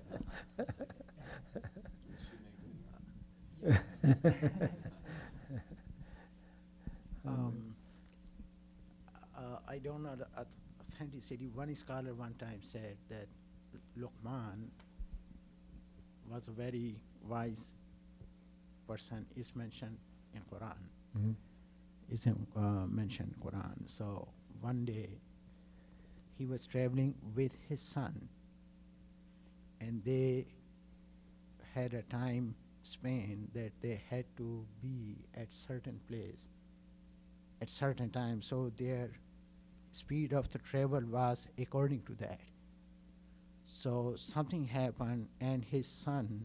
Um, uh, I don't know the auth- authenticity. One scholar one time said that Luqman was a very wise person. Is mentioned in Quran. Mhm. Is in, uh, mentioned in Quran. So one day he was traveling with his son, and they had a time span that they had to be at certain place at certain time, so their speed of the travel was according to that. So something happened, and his son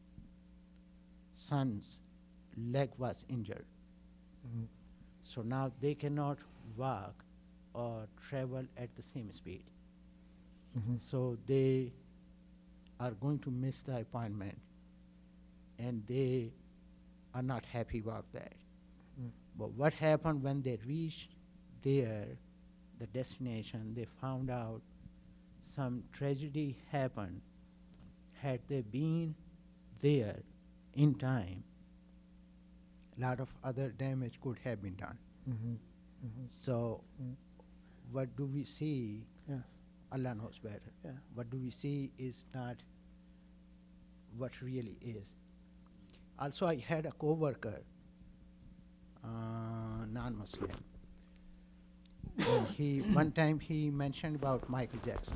son's leg was injured. Mhm. So now they cannot walk or travel at the same speed. Mhm. So they are going to miss the appointment, and they are not happy about that. Mm. But what happened when they reached there, the destination, they found out some tragedy happened. Had they been there in time, a lot of other damage could have been done. Mhm. Mhm. So Mm. what do we see? Yes. Allah knows better. Yeah. What do we see is not what really is. Also, I had a co-worker, uh, non-Muslim, And he one time he mentioned about Michael Jackson.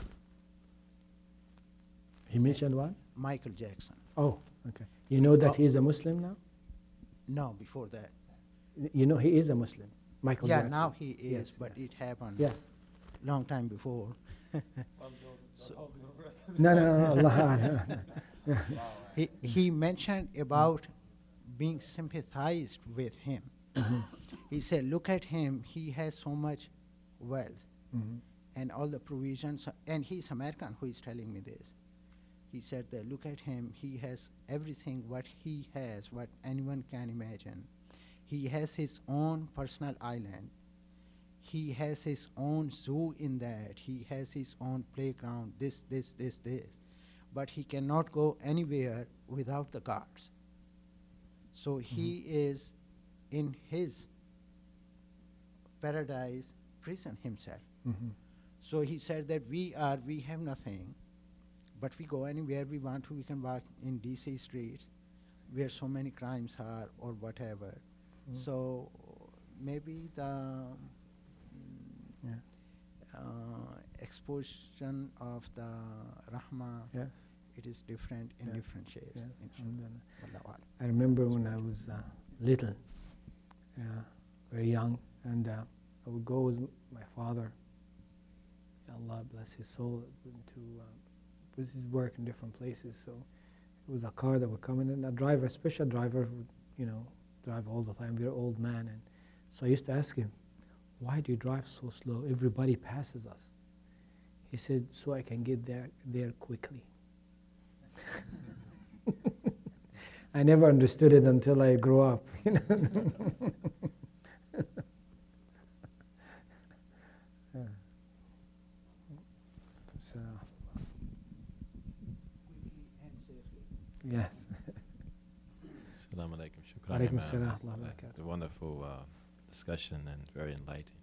He mentioned what? Michael Jackson. Oh, okay. You know that Oh. he is a Muslim now? No, before that. Y- You know he is a Muslim, Michael yeah, Jackson. now he is, Yes, but yes. it happened Yes. long time before. No, no, no, Allah. no. He, he mentioned about being sympathized with him. He said, look at him, he has so much wealth Mhm. and all the provisions, and he's American who is telling me this. He said that look at him, he has everything what he has, what anyone can imagine. He has his own personal island. He has his own zoo in that. He has his own playground, this, this, this, this. But he cannot go anywhere without the guards. So he is in his paradise prison himself. Mhm. So he said that we are, we have nothing, but we go anywhere we want to. We can walk in D C streets where so many crimes are or whatever. Mm. So maybe the mm, Yeah. uh, exposition of the Rahma, Yes. it is different in Yes. different shapes. Yes. inshallah. And then Wallahu a'lam. I remember when I was uh, little, uh, very young, and uh, I would go with m- my father. Allah bless his soul, to uh, with his work in different places. So it was a car that would come in, and a driver, a special driver, who would, you know, drive all the time. Very old man, and so I used to ask him, "Why do you drive so slow? Everybody passes us." He said, "So I can get there there quickly." I never understood it until I grew up. You know? Yeah. So, Quickly and safely. yes. Assalamu alaikum. Shukran, Alaikum Imam. assalam wa rahmatullahi wa Uh, barakatuh. It's a wonderful uh, discussion and very enlightening.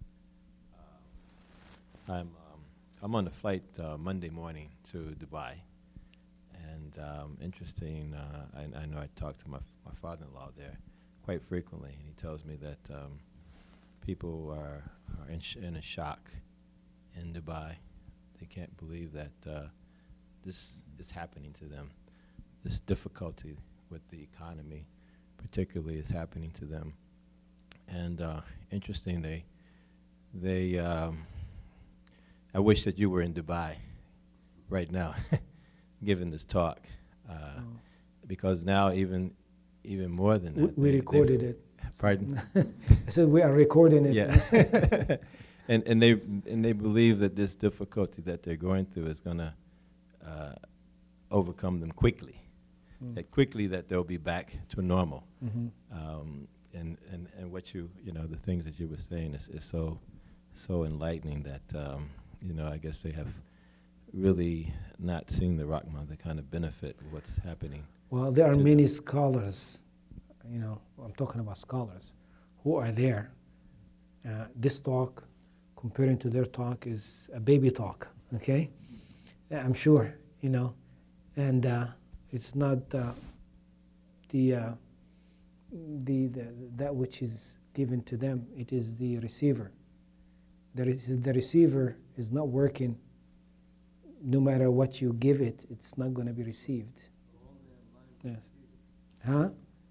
Um, I'm um, I'm on a flight uh, Monday morning to Dubai, and um, interesting. Uh, I, I know I talk to my f- my father-in-law there quite frequently, and he tells me that um, people are are in, sh- in a shock in Dubai. They can't believe that uh, this is happening to them. This difficulty with the economy, particularly, is happening to them. And uh, interesting, they, they. Um, I wish that you were in Dubai right now, giving this talk, uh, Oh. because now even, even more than We, that. we they- recorded they've- it. Pardon? I said we are recording it. Yeah. and and they and they believe that this difficulty that they're going through is going to uh, overcome them quickly. Mm. That quickly that they'll be back to normal. Mhm. Um, and, and, and what you you know the things that you were saying is, is so so enlightening that um, you know I guess they have really not seen the Rahmah, the kind of benefit of what's happening. Well, there are to many them. scholars, you know, I'm talking about scholars, who are there. Uh, this talk, comparing to their talk, is a baby talk, okay? Yeah, I'm sure, you know, and uh, it's not uh, the, uh, the, the that which is given to them, it is the receiver. The, re- the receiver is not working. No matter what you give it, it's not going to be received. Yes. Huh?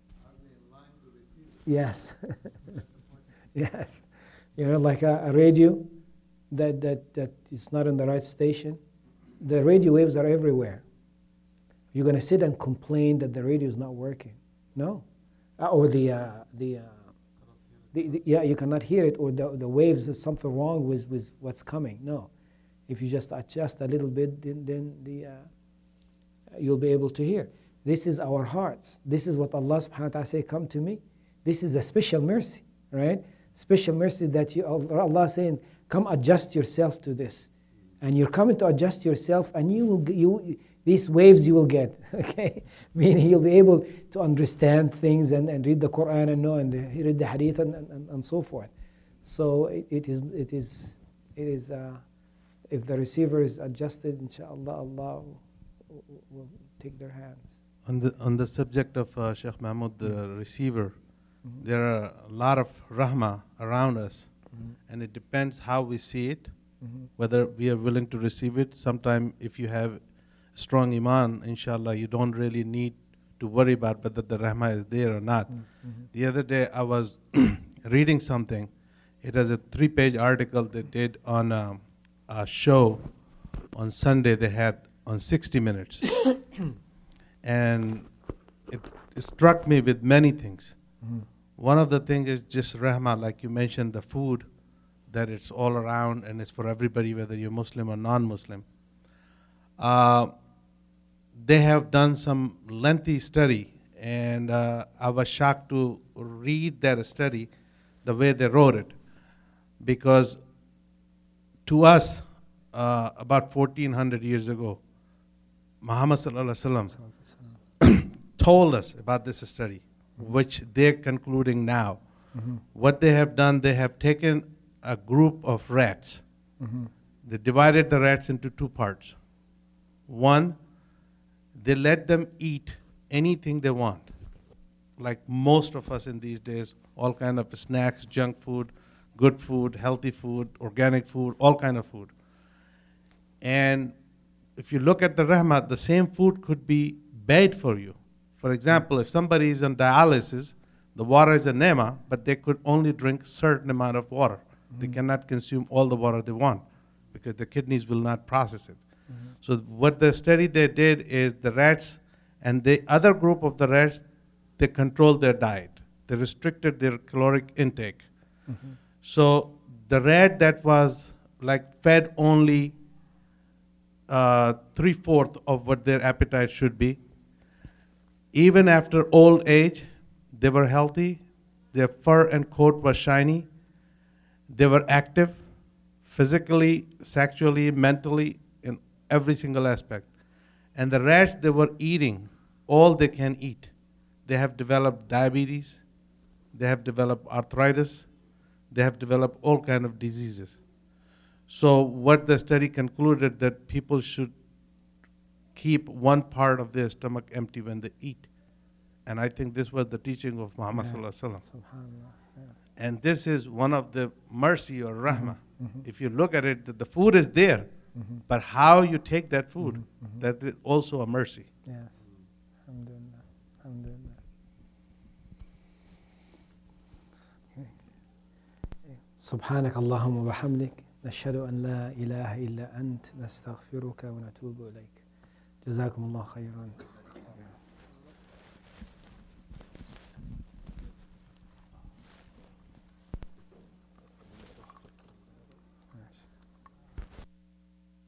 Yes. Yes. You know, like a, a radio that, that, that is not in the right station. The radio waves are everywhere. You're going to sit and complain that the radio is not working. No. Uh, or the, uh, the, uh, the, the, yeah, you cannot hear it, or the, the waves, there's something wrong with, with what's coming. No. If you just adjust a little bit, then, then the, uh, you'll be able to hear. This is our hearts. This is what Allah subhanahu wa ta'ala say, come to me. This is a special mercy, right? Special mercy that you, Allah saying, come adjust yourself to this. And you're coming to adjust yourself, and you will, g- you, these waves you will get, okay? Meaning you'll be able to understand things and, and read the Quran and know, and read the Hadith and, and, and so forth. So it, it is, it is, it is, uh, if the receiver is adjusted, inshallah, Allah will, will take their hands. On the on the subject of uh, Sheikh Mahmoud, the receiver, Mhm. there are a lot of rahmah around us, and it depends how we see it, Mhm. whether we are willing to receive it. Sometime if you have strong iman, inshallah, you don't really need to worry about whether the rahmah is there or not. Mhm. The other day I was reading something. It was a three-page article they did on um, a show on Sunday they had on sixty minutes. And it, it struck me with many things. Mhm. One of the things is just rahmah, like you mentioned, the food, that it's all around and it's for everybody, whether you're Muslim or non-Muslim. Uh, they have done some lengthy study, and uh, I was shocked to read that study the way they wrote it, because to us, uh, about fourteen hundred years ago, Muhammad sallallahu alaihi wasallam told us about this study, which they're concluding now. Mhm. What they have done, they have taken a group of rats. Mhm. They divided the rats into two parts. One, they let them eat anything they want, like most of us in these days, all kind of snacks, junk food, good food, healthy food, organic food, all kind of food. And if you look at the rahmah, the same food could be bad for you. For example, if somebody is on dialysis, the water is a nema, but they could only drink certain amount of water. They cannot consume all the water they want because the kidneys will not process it. So what the study they did is the rats and the other group of the rats, they controlled their diet. They restricted their caloric intake. Mhm. So the rat that was like fed only uh, three-fourths of what their appetite should be, even after old age, they were healthy, their fur and coat was shiny, they were active, physically, sexually, mentally, in every single aspect. And the rats, they were eating all they can eat. They have developed diabetes, they have developed arthritis, they have developed all kind of diseases. So what the study concluded that people should keep one part of their stomach empty when they eat. And I think this was the teaching of Muhammad Yeah. sallallahu alaihi wasallam. Subhanallah. Yeah. And this is one of the mercy or rahmah. Mhm. If you look at it, the, the food is there, Mhm. but how you take that food, Mhm. that is also a mercy. Yes. Alhamdulillah. Alhamdulillah. سبحانك اللهم وبحمدك نشهد أن لا إله إلا أنت نستغفرك ونتوب إليك جزاكم الله خيرا